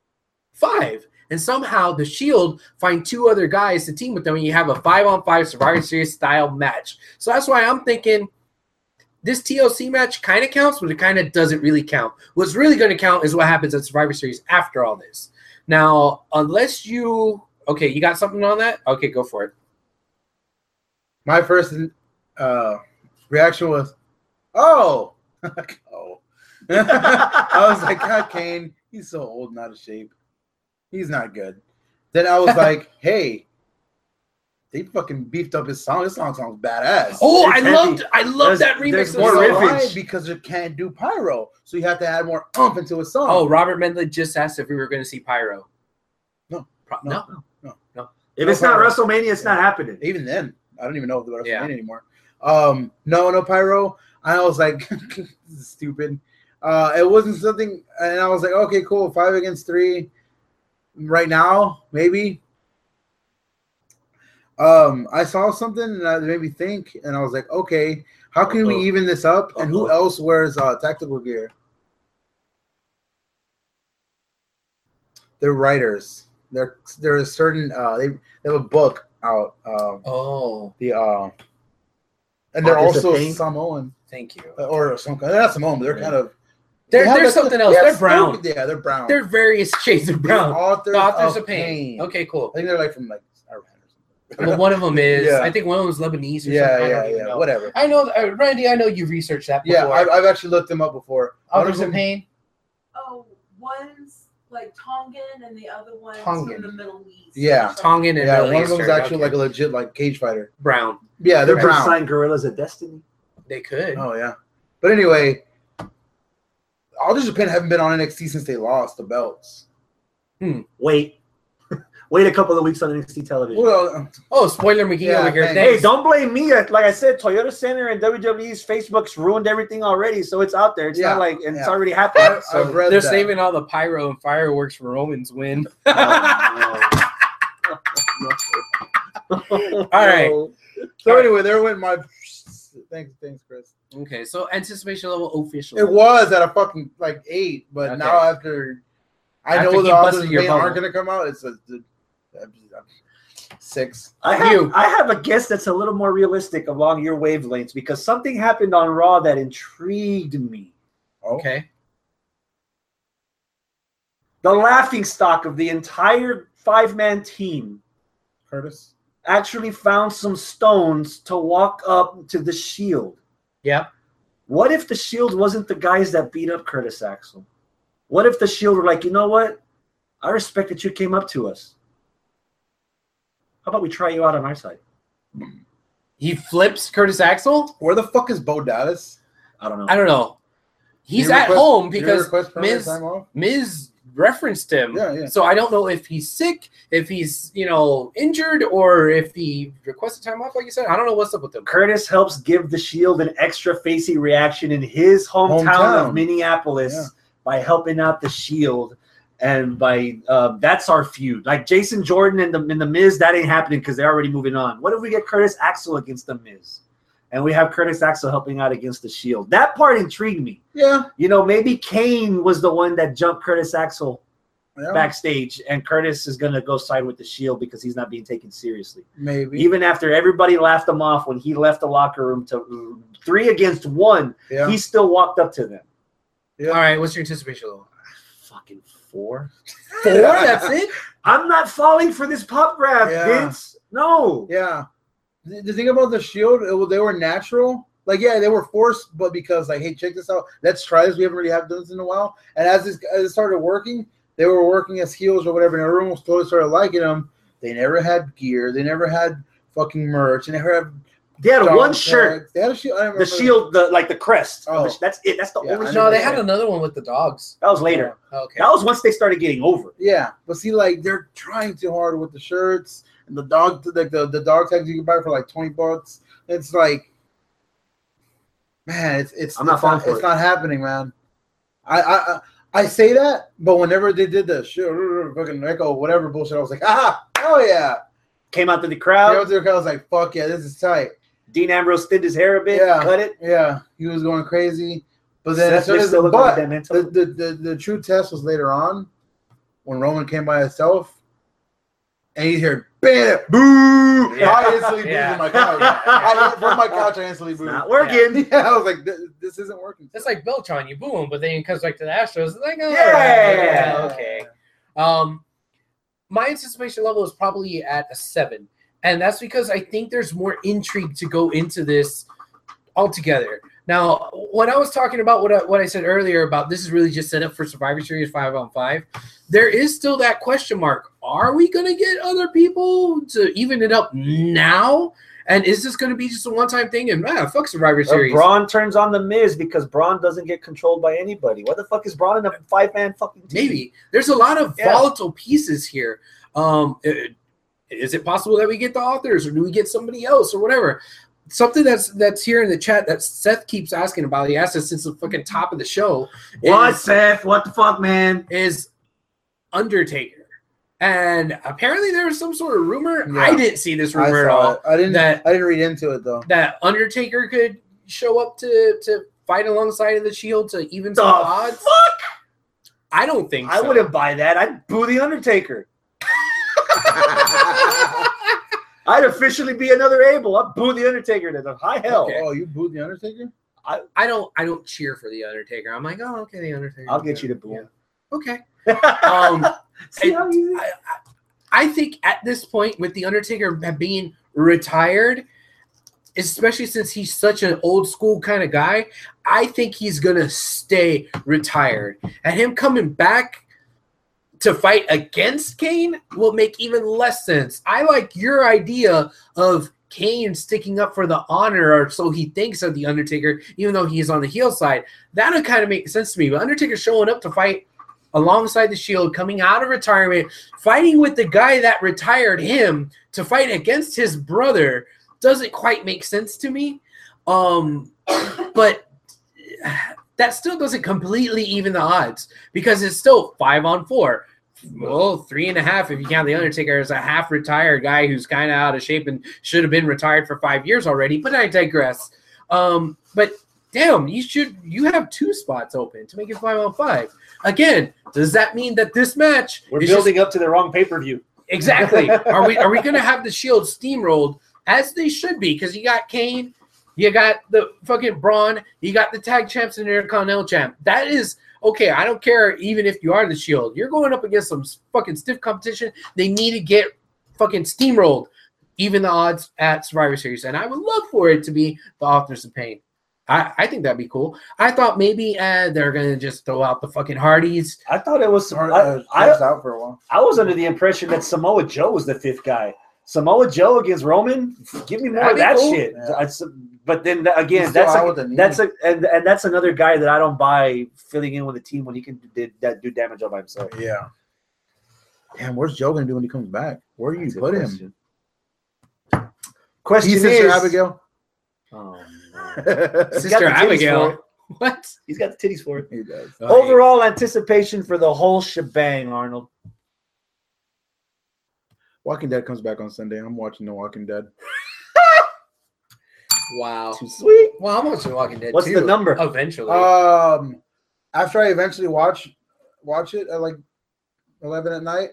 five. And somehow the Shield find two other guys to team with them, and you have a five-on-five Survivor Series style match. So that's why I'm thinking this T L C match kind of counts, but it kind of doesn't really count. What's really going to count is what happens at Survivor Series after all this. Now, unless you – okay, you got something on that? Okay, go for it. My first uh, reaction was, oh, oh, I was like, God, Kane, he's so old and out of shape. He's not good. Then I was like, hey, they fucking beefed up his song. This song sounds badass. Oh, It's I heavy. loved, I loved There's- that remix. there's of more the You song. know riffage. why? Because you can't do pyro, so you have to add more umph into a song. Oh, Robert Mendley just asked if we were going to see Pyro. No. Pro- No. no, No. If No it's not pyro. WrestleMania, it's not happening. Even then, I don't even know if the WrestleMania Yeah. anymore. Um, no, no pyro. I was like, this is stupid. Uh, it wasn't something, and I was like, okay, cool, five against three. Right now, maybe. Um, I saw something and that made me think, and I was like, okay, how can we Uh-oh. even this up? And who Uh-oh. else wears uh, tactical gear? They're writers. They're they're a certain. Uh, they they have a book out. Um, Oh, the uh, and they're Authors of also Pain? Samoan thank you. or some kind. They're not Samoan, but they're kind of. They're, they have they're like- something else. they They're have brown. smoke- Yeah, they're brown. They're various shades of brown. The authors, The authors of, of pain. Okay, cool. I think they're like from like Iran or something. Well, one of them is. Yeah. I think one of them is Lebanese. Or yeah, something. I yeah, don't even yeah. know. Whatever. I know, uh, Randy. I know you've researched that before. Yeah, I've, I've actually looked them up before. One Authors of of them- Pain. Oh, one's like Tongan and the other one's Tongan. from the Middle East. Yeah. Tongan and Yeah, Middle one of them is Eastern, actually okay. like a legit like cage fighter. brown. Yeah, they're They could brown. sign Gorillas of Destiny. They could. Oh yeah, but anyway, All Japan haven't been on N X T since they lost the belts. Wait. Wait a couple of weeks on N X T television. Well, Oh, spoiler McGee Yeah, over here. thanks. Hey, Thanks. don't blame me. Like I said, Toyota Center and W W E's Facebook's ruined everything already, so it's out there. It's Yeah, not like and it's yeah. already happened. I, So, I've read They're that. saving all the pyro and fireworks for Roman's win. all right. So anyway, there went my. Thanks, thanks, Chris. Okay, so anticipation level official. It was at a fucking like eight, but Okay. now after I After know he the busted others your Pain bubble. aren't gonna come out. It's a, a, a six. I have, You. I have a guess that's a little more realistic along your wavelengths because something happened on Raw that intrigued me. Oh, Okay. The laughing stock of the entire five-man team Curtis. actually found some stones to walk up to the Shield. Yep. What if the Shield wasn't the guys that beat up Curtis Axel? What if the Shield were like, you know what? I respect that you came up to us. How about we try you out on our side? He flips Curtis Axel. Where the fuck is Bo Dallas? I don't know. I don't know. He's Did he at request- home did he because request permanent Miz time off? Miz referenced him. Yeah, yeah. So I don't know if he's sick, if he's you know injured, or if he requested time off, like you said. I don't know what's up with him. Curtis helps give the Shield an extra facey reaction in his hometown, Hometown. of Minneapolis Yeah. by helping out the Shield, and by uh, that's our feud. Like Jason Jordan and the and the Miz, that ain't happening because they're already moving on. What if we get Curtis Axel against the Miz, and we have Curtis Axel helping out against the Shield? That part intrigued me. Yeah, You know, maybe Kane was the one that jumped Curtis Axel yeah, backstage, and Curtis is gonna go side with the Shield because he's not being taken seriously. maybe. Even after everybody laughed him off when he left the locker room to three against one, yeah, he still walked up to them. yeah. All right, what's your anticipation level? Fucking four. Four. That's it. I'm not falling for this pop grab, Yeah. Vince. No. Yeah. The, the thing about the Shield, it, wa- they were natural. Like, yeah, they were forced, but because, like, hey, check this out. Let's try this. We haven't really had done this in a while. And as, this, as it started working, they were working as heels or whatever, and everyone slowly started liking them. They never had gear. They never had fucking merch. They never had They had dog one shirt. tags. They had a shield. I don't The remember. shield, the like the crest. Oh. That's it. That's the Yeah, only I shirt. No, they they had had. another one with the dogs. That was later. Okay. That was once they started getting over. Yeah, but see, like, they're trying too hard with the shirts and the dog, like the, the dog tags you can buy for like twenty bucks. It's like, man, it's it's I'm not it's, falling not, for it's it. not happening, man. I, I I I say that, but whenever they did the shit, fucking Echo, whatever bullshit, I was like, ah, hell yeah. Came out to the I crowd. was like, fuck yeah, this is tight. Dean Ambrose thinned his hair a bit, Yeah. cut it. Yeah, he was going crazy. But then, Seth as soon as, still looked but like that the, mental. the, the, the true test was later on when Roman came by himself and he's here, bam, boo. Yeah. I instantly booed Yeah. in my couch. I, from my couch, I instantly It's booed. not working. Yeah, I was like, this, this isn't working. It's like Beltron, you boo him, but then he comes back to the Astros. It's like, oh, Yeah. yeah, okay. Um, my anticipation level is probably at a seven, and that's because I think there's more intrigue to go into this altogether. Now, when I was talking about what I, what I said earlier about this is really just set up for Survivor Series five on five, there is still that question mark. Are we going to get other people to even it up now? And is this going to be just a one-time thing? And ah, fuck Survivor Or Series. Braun turns on the Miz because Braun doesn't get controlled by anybody. What the fuck is Braun in a five-man fucking team? Maybe. There's a lot of Yeah. volatile pieces here. Um, it- is it possible that we get the authors or do we get somebody else or whatever? Something that's that's here in the chat that Seth keeps asking about. He asked us since the fucking top of the show. What, is- Seth? What the fuck, man? is Undertaker. And apparently there was some sort of rumor. Yeah. I didn't see this I rumor at saw all. it. I didn't. That I didn't read into it though. that Undertaker could show up to to fight alongside of the Shield to even The some odds. fuck? I don't think I so. wouldn't buy that. I'd boo the Undertaker. I'd officially be another Abel. I'd boo the Undertaker to the high hell. Okay. Oh, you booed the Undertaker? I don't I don't cheer for the Undertaker. I'm like, oh, okay, the Undertaker. I'll get you to boo him. Okay. Um, See how you I, I think at this point, with the Undertaker being retired, especially since he's such an old school kind of guy, I think he's gonna stay retired. And him coming back to fight against Kane will make even less sense. I like your idea of Kane sticking up for the honor, or so he thinks, of the Undertaker, even though he's on the heel side. That would kind of make sense to me. But Undertaker showing up to fight alongside the Shield, coming out of retirement, fighting with the guy that retired him to fight against his brother doesn't quite make sense to me. Um, but that still doesn't completely even the odds because it's still five on four. Well, three and a half if you count the Undertaker as a half retired guy who's kind of out of shape and should have been retired for five years already. But I digress. Um, but damn, you should you have two spots open to make it five on five. Again, does that mean that this match We're is building up to the wrong pay-per-view. Just, exactly? Are we are we going to have the Shield steamrolled as they should be? Because you got Kane, you got the fucking Braun, you got the tag champs and the Intercontinental champ. That is. Okay, I don't care even if you are the Shield. You're going up against some fucking stiff competition. They need to get fucking steamrolled, even the odds at Survivor Series. And I would love for it to be the Authors of Pain. I, I think that'd be cool. I thought maybe uh, they're going to just throw out the fucking Hardys. I thought it was. Or, I, uh, I, Jeff's out for a while. I was under the impression that Samoa Joe was the fifth guy. Samoa Joe against Roman. Give me more That'd of be that cool. shit. Yeah. It's- But then that- again, He's still that's out a, with the knee. that's a and, and that's another guy that I don't buy filling in with the team when he can do, that do damage all by himself. Yeah. Damn, where's Joe gonna do when he comes back? Where do you That's a put question. him? Question He's is, Sister Abigail. Oh, no. he He's got Sister the titties for Abigail. it. What? He's got the titties for it. does. Oh, Overall anticipation for the whole shebang, Arnold. Walking Dead comes back on Sunday. I'm watching The Walking Dead. Wow. Too sweet. Well, I'm watching Walking Dead What's too. the number? Eventually. Um, after I eventually watch watch it at like eleven at night,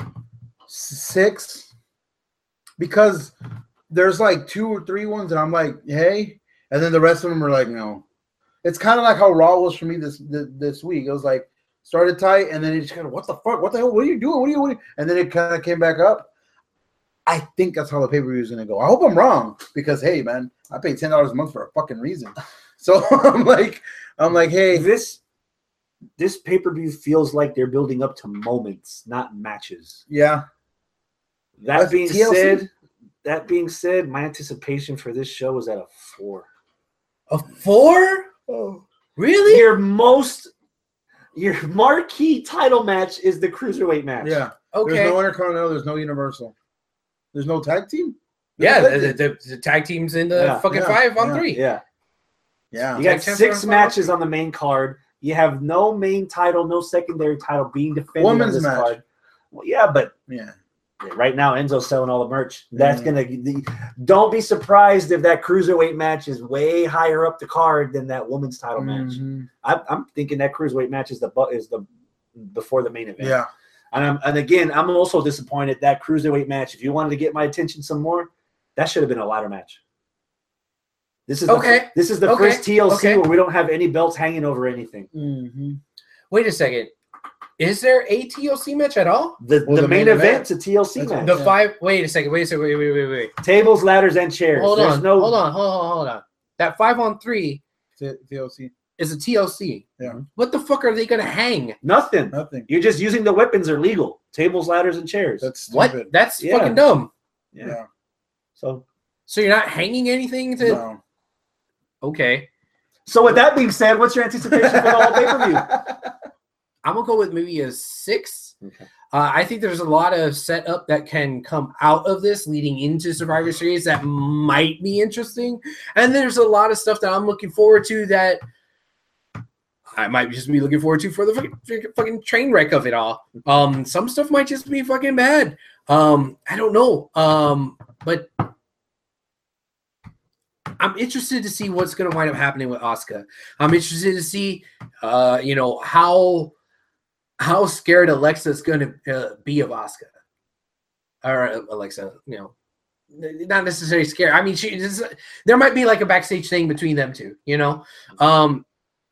six, because there's like two or three ones, and I'm like, hey, and then the rest of them are like, no. It's kind of like how Raw was for me this this, this week. It was like started tight, and then it just kind of, what the fuck? What the hell? What are you doing? What are you? What are you? And then it kind of came back up. I think that's how the pay-per-view is going to go. I hope I'm wrong because, hey, man, I paid ten dollars a month for a fucking reason. So I'm like, I'm like, hey, This this pay per view feels like they're building up to moments, not matches. yeah, That That's being T L C. said, that being said, my anticipation for this show is at a four. A four? oh, Really? Your most, your marquee title match is the cruiserweight match. yeah. Okay. There's no Intercontinental. There's no Universal. There's no tag team. yeah, There's the, no tag the, the tag teams in the Yeah, fucking yeah, five on yeah, three. yeah. yeah. You got Tag champs six are matches on the main card. You have no main title, no secondary title being defended Women's on this match. card. Well, yeah, but yeah. right now Enzo's selling all the merch. That's Mm. gonna. The, don't be surprised if that cruiserweight match is way higher up the card than that women's title match. Mhm. I, I'm thinking that cruiserweight match is the bu- is the before the main event. Yeah. And I'm and again, I'm also disappointed that cruiserweight match. If you wanted to get my attention some more, that should have been a ladder match. This is Okay. The, this is the Okay. first T L C Okay. where we don't have any belts hanging over anything. Mhm. Wait a second. Is there a T L C match at all? The, Well, the, the main, main event's a T L C That's match. The Yeah. five. Wait a second. Wait a second. Wait, wait, wait, wait, wait. Tables, ladders, and chairs. Hold There's on. no Hold on. Hold on. Hold on. That five on three T- TLC. It's a T L C. Yeah. What the fuck are they gonna hang? Nothing. Nothing. You're just using the weapons are legal. Tables, ladders, and chairs. That's What? stupid. That's Yeah. fucking dumb. yeah. Yeah. So So you're not hanging anything to? No. Okay, so with that being said, what's your anticipation for the whole pay-per-view? I'm gonna go with maybe a six. Okay. Uh, I think there's a lot of setup that can come out of this leading into Survivor Series that might be interesting, and there's a lot of stuff that I'm looking forward to that I might just be looking forward to for the fucking, fucking train wreck of it all. Um, some stuff might just be fucking bad. Um, I don't know. Um, but I'm interested to see what's going to wind up happening with Asuka. I'm interested to see, uh, you know, how how scared Alexa's going to uh, be of Asuka, or uh, Alexa. You know, not necessarily scared. I mean, she just, there might be like a backstage thing between them two. You know, um,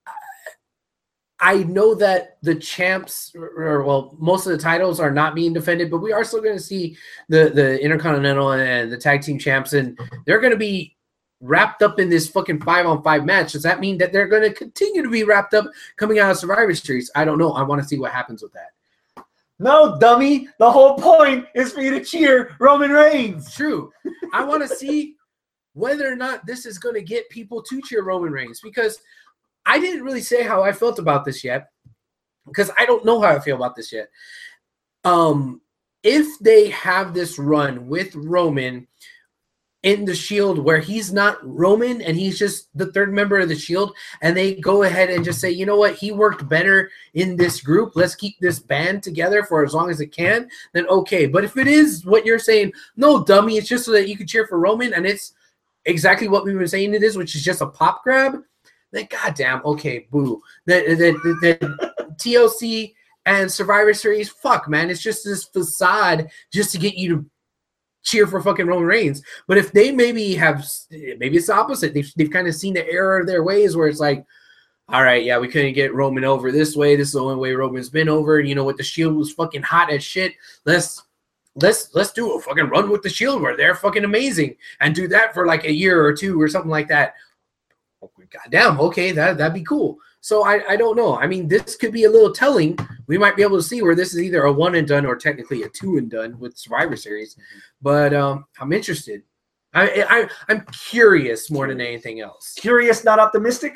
I know that the champs, or well, most of the titles are not being defended, but we are still going to see the the Intercontinental and the Tag Team champs, and they're going to be wrapped up in this fucking five on five match. Does that mean that they're going to continue to be wrapped up coming out of Survivor Series? I don't know. I want to see what happens with that. No, dummy. The whole point is for you to cheer Roman Reigns. True. I want to see whether or not this is going to get people to cheer Roman Reigns, because I didn't really say how I felt about this yet, because I don't know how I feel about this yet. Um, if they have this run with Roman in the Shield where he's not Roman and he's just the third member of the Shield, and they go ahead and just say, you know what, he worked better in this group, let's keep this band together for as long as it can, then okay. But if it is what you're saying, no, dummy, it's just so that you can cheer for Roman, and it's exactly what we've been saying it is, which is just a pop grab, then goddamn, okay, boo. The, the, the, the T L C and Survivor Series, fuck, man, it's just this facade just to get you to cheer for fucking Roman Reigns. But if they maybe have, maybe it's the opposite. They've, they've kind of seen the error of their ways where it's like, all right, yeah, we couldn't get Roman over this way. This is the only way Roman's been over. You know what? The Shield was fucking hot as shit. Let's let's let's do a fucking run with the Shield where they're fucking amazing and do that for like a year or two or something like that. Goddamn, okay, that that'd be cool. So I, I don't know. I mean, this could be a little telling. We might be able to see where this is either a one and done or technically a two and done with Survivor Series. But um, I'm interested. I, I I'm curious more than anything else. Curious, not optimistic?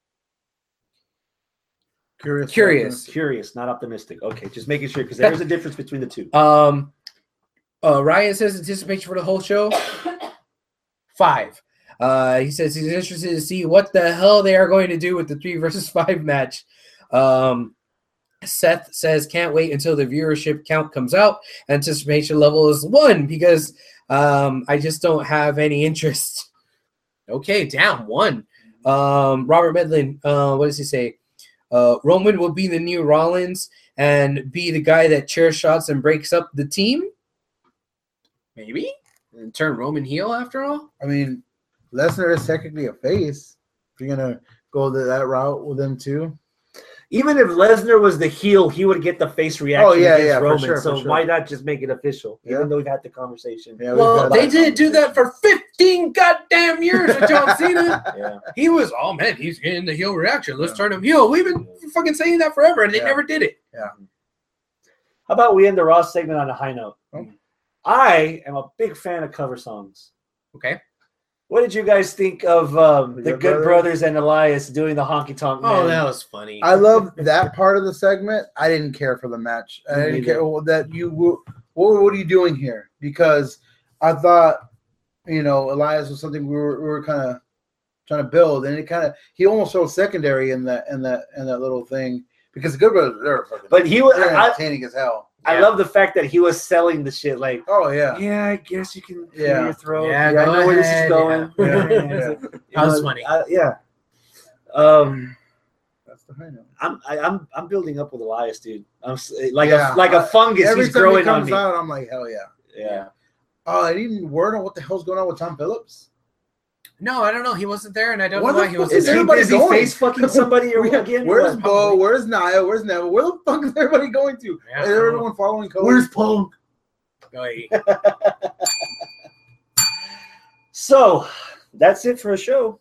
Curious. Curious. Curious, not optimistic. Okay, just making sure, because there's a difference between the two. Um, uh, Ryan says anticipation for the whole show. Five. Uh, he says he's interested to see what the hell they are going to do with the three versus five match. Um, Seth says can't wait until the viewership count comes out. Anticipation level is one because um, I just don't have any interest. Okay, down one. Um, Robert Medlin, uh, what does he say? Uh, Roman will be the new Rollins and be the guy that chair shots and breaks up the team. Maybe and turn Roman heel after all. I mean, Lesnar is technically a face. If you're gonna go the, that route with him too. Even if Lesnar was the heel, he would get the face reaction Oh, yeah, against yeah, for Roman. sure, for so sure. why not just make it official? Yeah. Even though we've had the conversation. Yeah, we've Well, had they that didn't do that for fifteen goddamn years with John Cena. Yeah. He was, oh man, he's getting the heel reaction. Let's turn him heel. We've been fucking saying that forever, and they Yeah. never did it. How about we end the Raw segment on a high note? Oh. I am a big fan of cover songs. Okay. What did you guys think of um, The the Good Good Brothers? Brothers and Elias doing the honky tonk? Oh, that was funny. I love that part of the segment. I didn't care for the match. I Me didn't neither. care that you. What, what are you doing here? Because I thought, you know, Elias was something we were, we were kind of trying to build, and it kind of he almost felt secondary in that in that in that little thing because the Good Brothers they're fucking But he was. they're I, entertaining as hell. I Yeah. love the fact that he was selling the shit. Like, Oh yeah, yeah, I guess you can clear Yeah. your throat. Yeah, Yeah, I go know where this ahead, is going. yeah. Yeah, yeah. You That was know, funny. I- yeah. Um. that's the high note. I'm I, I'm I'm building up with Elias, dude. I'm s- like Yeah. a like a fungus. Every He's time growing he on comes me. out, I'm like, hell yeah. Yeah. Oh, I didn't word on what the hell's going on with Tom Phillips. No, I don't know. He wasn't there, and I don't Where know the why he fuck wasn't Is there. he everybody busy going? face fucking somebody or Where- again? Where's What? Bo? Where's Nia? Where's Neville? Where the fuck is everybody going to? Yeah, is I don't know. everyone following Cody? Where's Punk? Hey. So that's it for a show.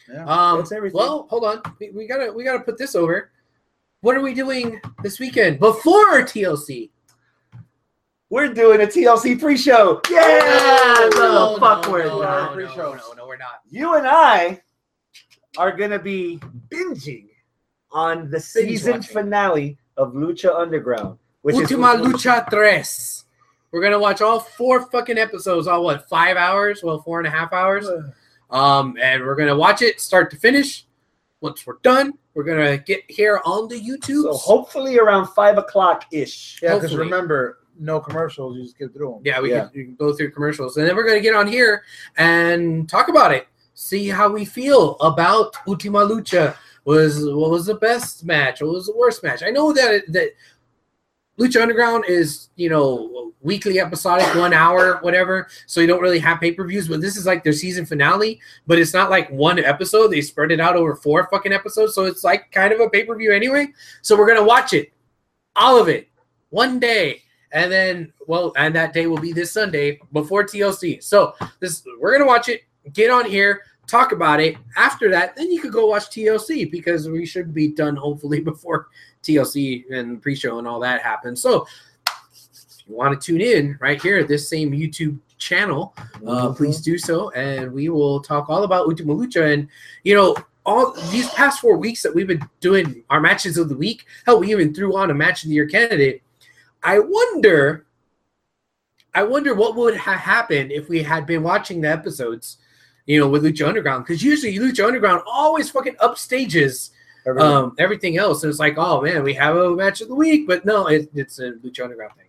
Yeah. Um, That's everything. well, hold on. We, we gotta we gotta put this over. What are we doing this weekend before T L C? We're doing a T L C pre-show. Yeah, no, no, fuck no, we're no, not. no, no, no, no, we're not. You and I are gonna be binging on the season watching. finale of Lucha Underground, which Ultima is Lucha Tres. We're gonna watch all four fucking episodes, all what, five hours? Well, four and a half hours. Um, and we're gonna watch it start to finish. Once we're done, we're gonna get here on the YouTube. So hopefully around five o'clock ish. Yeah, because Hopefully. remember, no commercials. You just skip through them. Yeah, we, Yeah. Can, we can go through commercials, and then we're gonna get on here and talk about it. See how we feel about Ultima Lucha. Was what was the best match? What was the worst match? I know that that Lucha Underground is, you know, weekly episodic, one hour, whatever. So you don't really have pay per views, but this is like their season finale. But it's not like one episode; they spread it out over four fucking episodes. So it's like kind of a pay per view anyway. So we're gonna watch it, all of it, one day. And then, well, and that day will be this Sunday before T L C. So this, we're gonna watch it, get on here, talk about it. After that, then you could go watch T L C because we should be done hopefully before T L C and pre-show and all that happens. So if you want to tune in right here at this same YouTube channel, uh, please do so, and we will talk all about Ultima Lucha. And you know, all these past four weeks that we've been doing our matches of the week, hell, we even threw on a match of the year candidate. I wonder, I wonder what would have happened if we had been watching the episodes, you know, with Lucha Underground. Because usually Lucha Underground always fucking upstages Everything. um, everything else. And it's like, oh, man, we have a match of the week. But no, it, it's a Lucha Underground thing.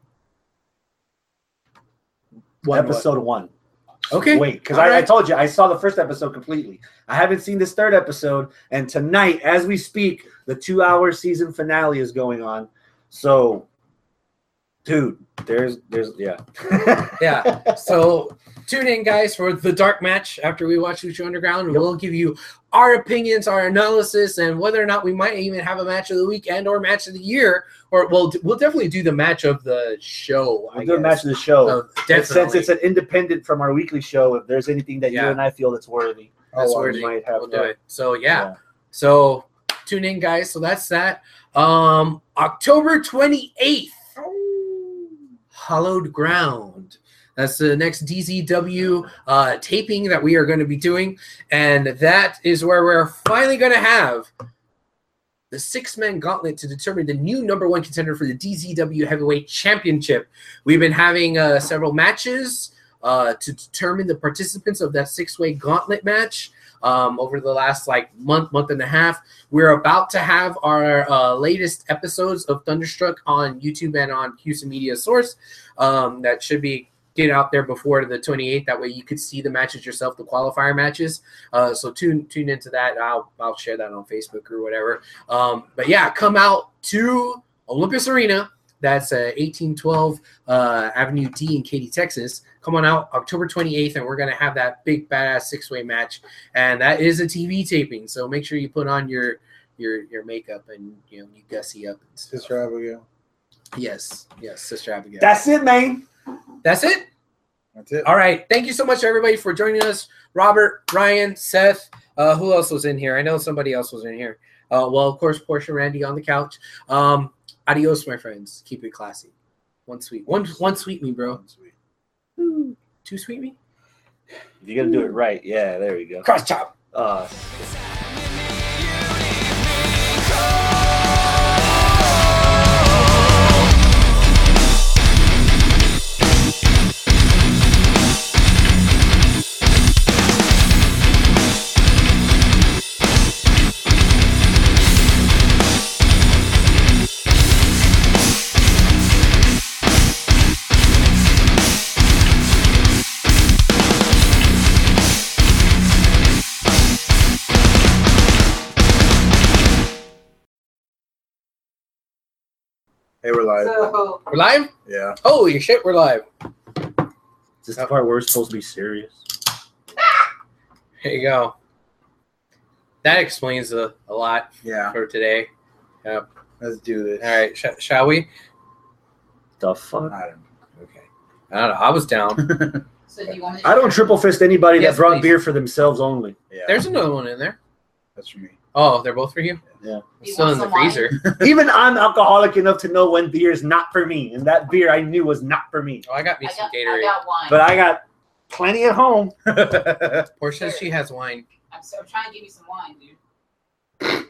One, episode one. Okay. Wait, because All I, I right. told you I saw the first episode completely. I haven't seen this third episode, and tonight, as we speak, the two-hour season finale is going on. So, dude, there's, there's, yeah, Yeah. So tune in, guys, for the dark match after we watch Lucha Underground. And Yep. we'll give you our opinions, our analysis, and whether or not we might even have a match of the week and or match of the year. Or we'll we'll definitely do the match of the show. I We'll do a guess. match of the show. Uh, And definitely. since it's an independent from our weekly show, if there's anything that you Yeah. and I feel that's worthy, That's oh, worthy. we might have We'll do that. it. So yeah. So tune in, guys. So that's that. Um, October twenty-eighth, Hallowed Ground. That's the next D Z W uh, taping that we are going to be doing, and that is where we're finally going to have the six-man gauntlet to determine the new number one contender for the D Z W Heavyweight Championship. We've been having uh, several matches uh, to determine the participants of that six-way gauntlet match um, over the last like month, month and a half. We're about to have our uh, latest episodes of Thunderstruck on YouTube and on Houston Media Source. Um, that should be get out there before the twenty-eighth. That way you could see the matches yourself, the qualifier matches. Uh, so tune tune into that. I'll I'll share that on Facebook or whatever. Um, but yeah, come out to Olympus Arena. That's uh, eighteen twelve uh, Avenue D in Katy, Texas. Come on out October twenty-eighth, and we're going to have that big badass six-way match. And that is a T V taping. So make sure you put on your your your makeup and you know you gussy up and stuff. Sister Abigail. Yes, yes, Sister Abigail. That's it, man. That's it. That's it. All right. Thank you so much, everybody, for joining us. Robert, Ryan, Seth. Uh, who else was in here? I know somebody else was in here. Uh, well, of course, Portia Randy on the couch. Um, adios, my friends. Keep it classy. One sweet. One one sweet me, bro. Ooh, two sweet me? If you're gonna do it right, yeah, there we go. Cross chop. Uh, Hey, we're live. So, We're live? Yeah. Holy shit, we're live. is this the part where we're supposed to be serious? Here you go. That explains a, a lot Yeah. for today. Yep. Let's do this. All right. Sh- shall we? The fuck? I don't Okay. I don't know. I was down. know. so do you want me to I don't triple fist anybody Yes, that brought please. beer for themselves only. yeah. There's another one in there. That's for me. Oh, they're both for you? Yeah. It's still in the want some freezer. Even I'm alcoholic enough to know when beer is not for me, and that beer I knew was not for me. Oh, I got me I some got, I Gatorade. got wine. But I got plenty at home. Portia, she has wine. I'm so I'm trying to give you some wine, dude.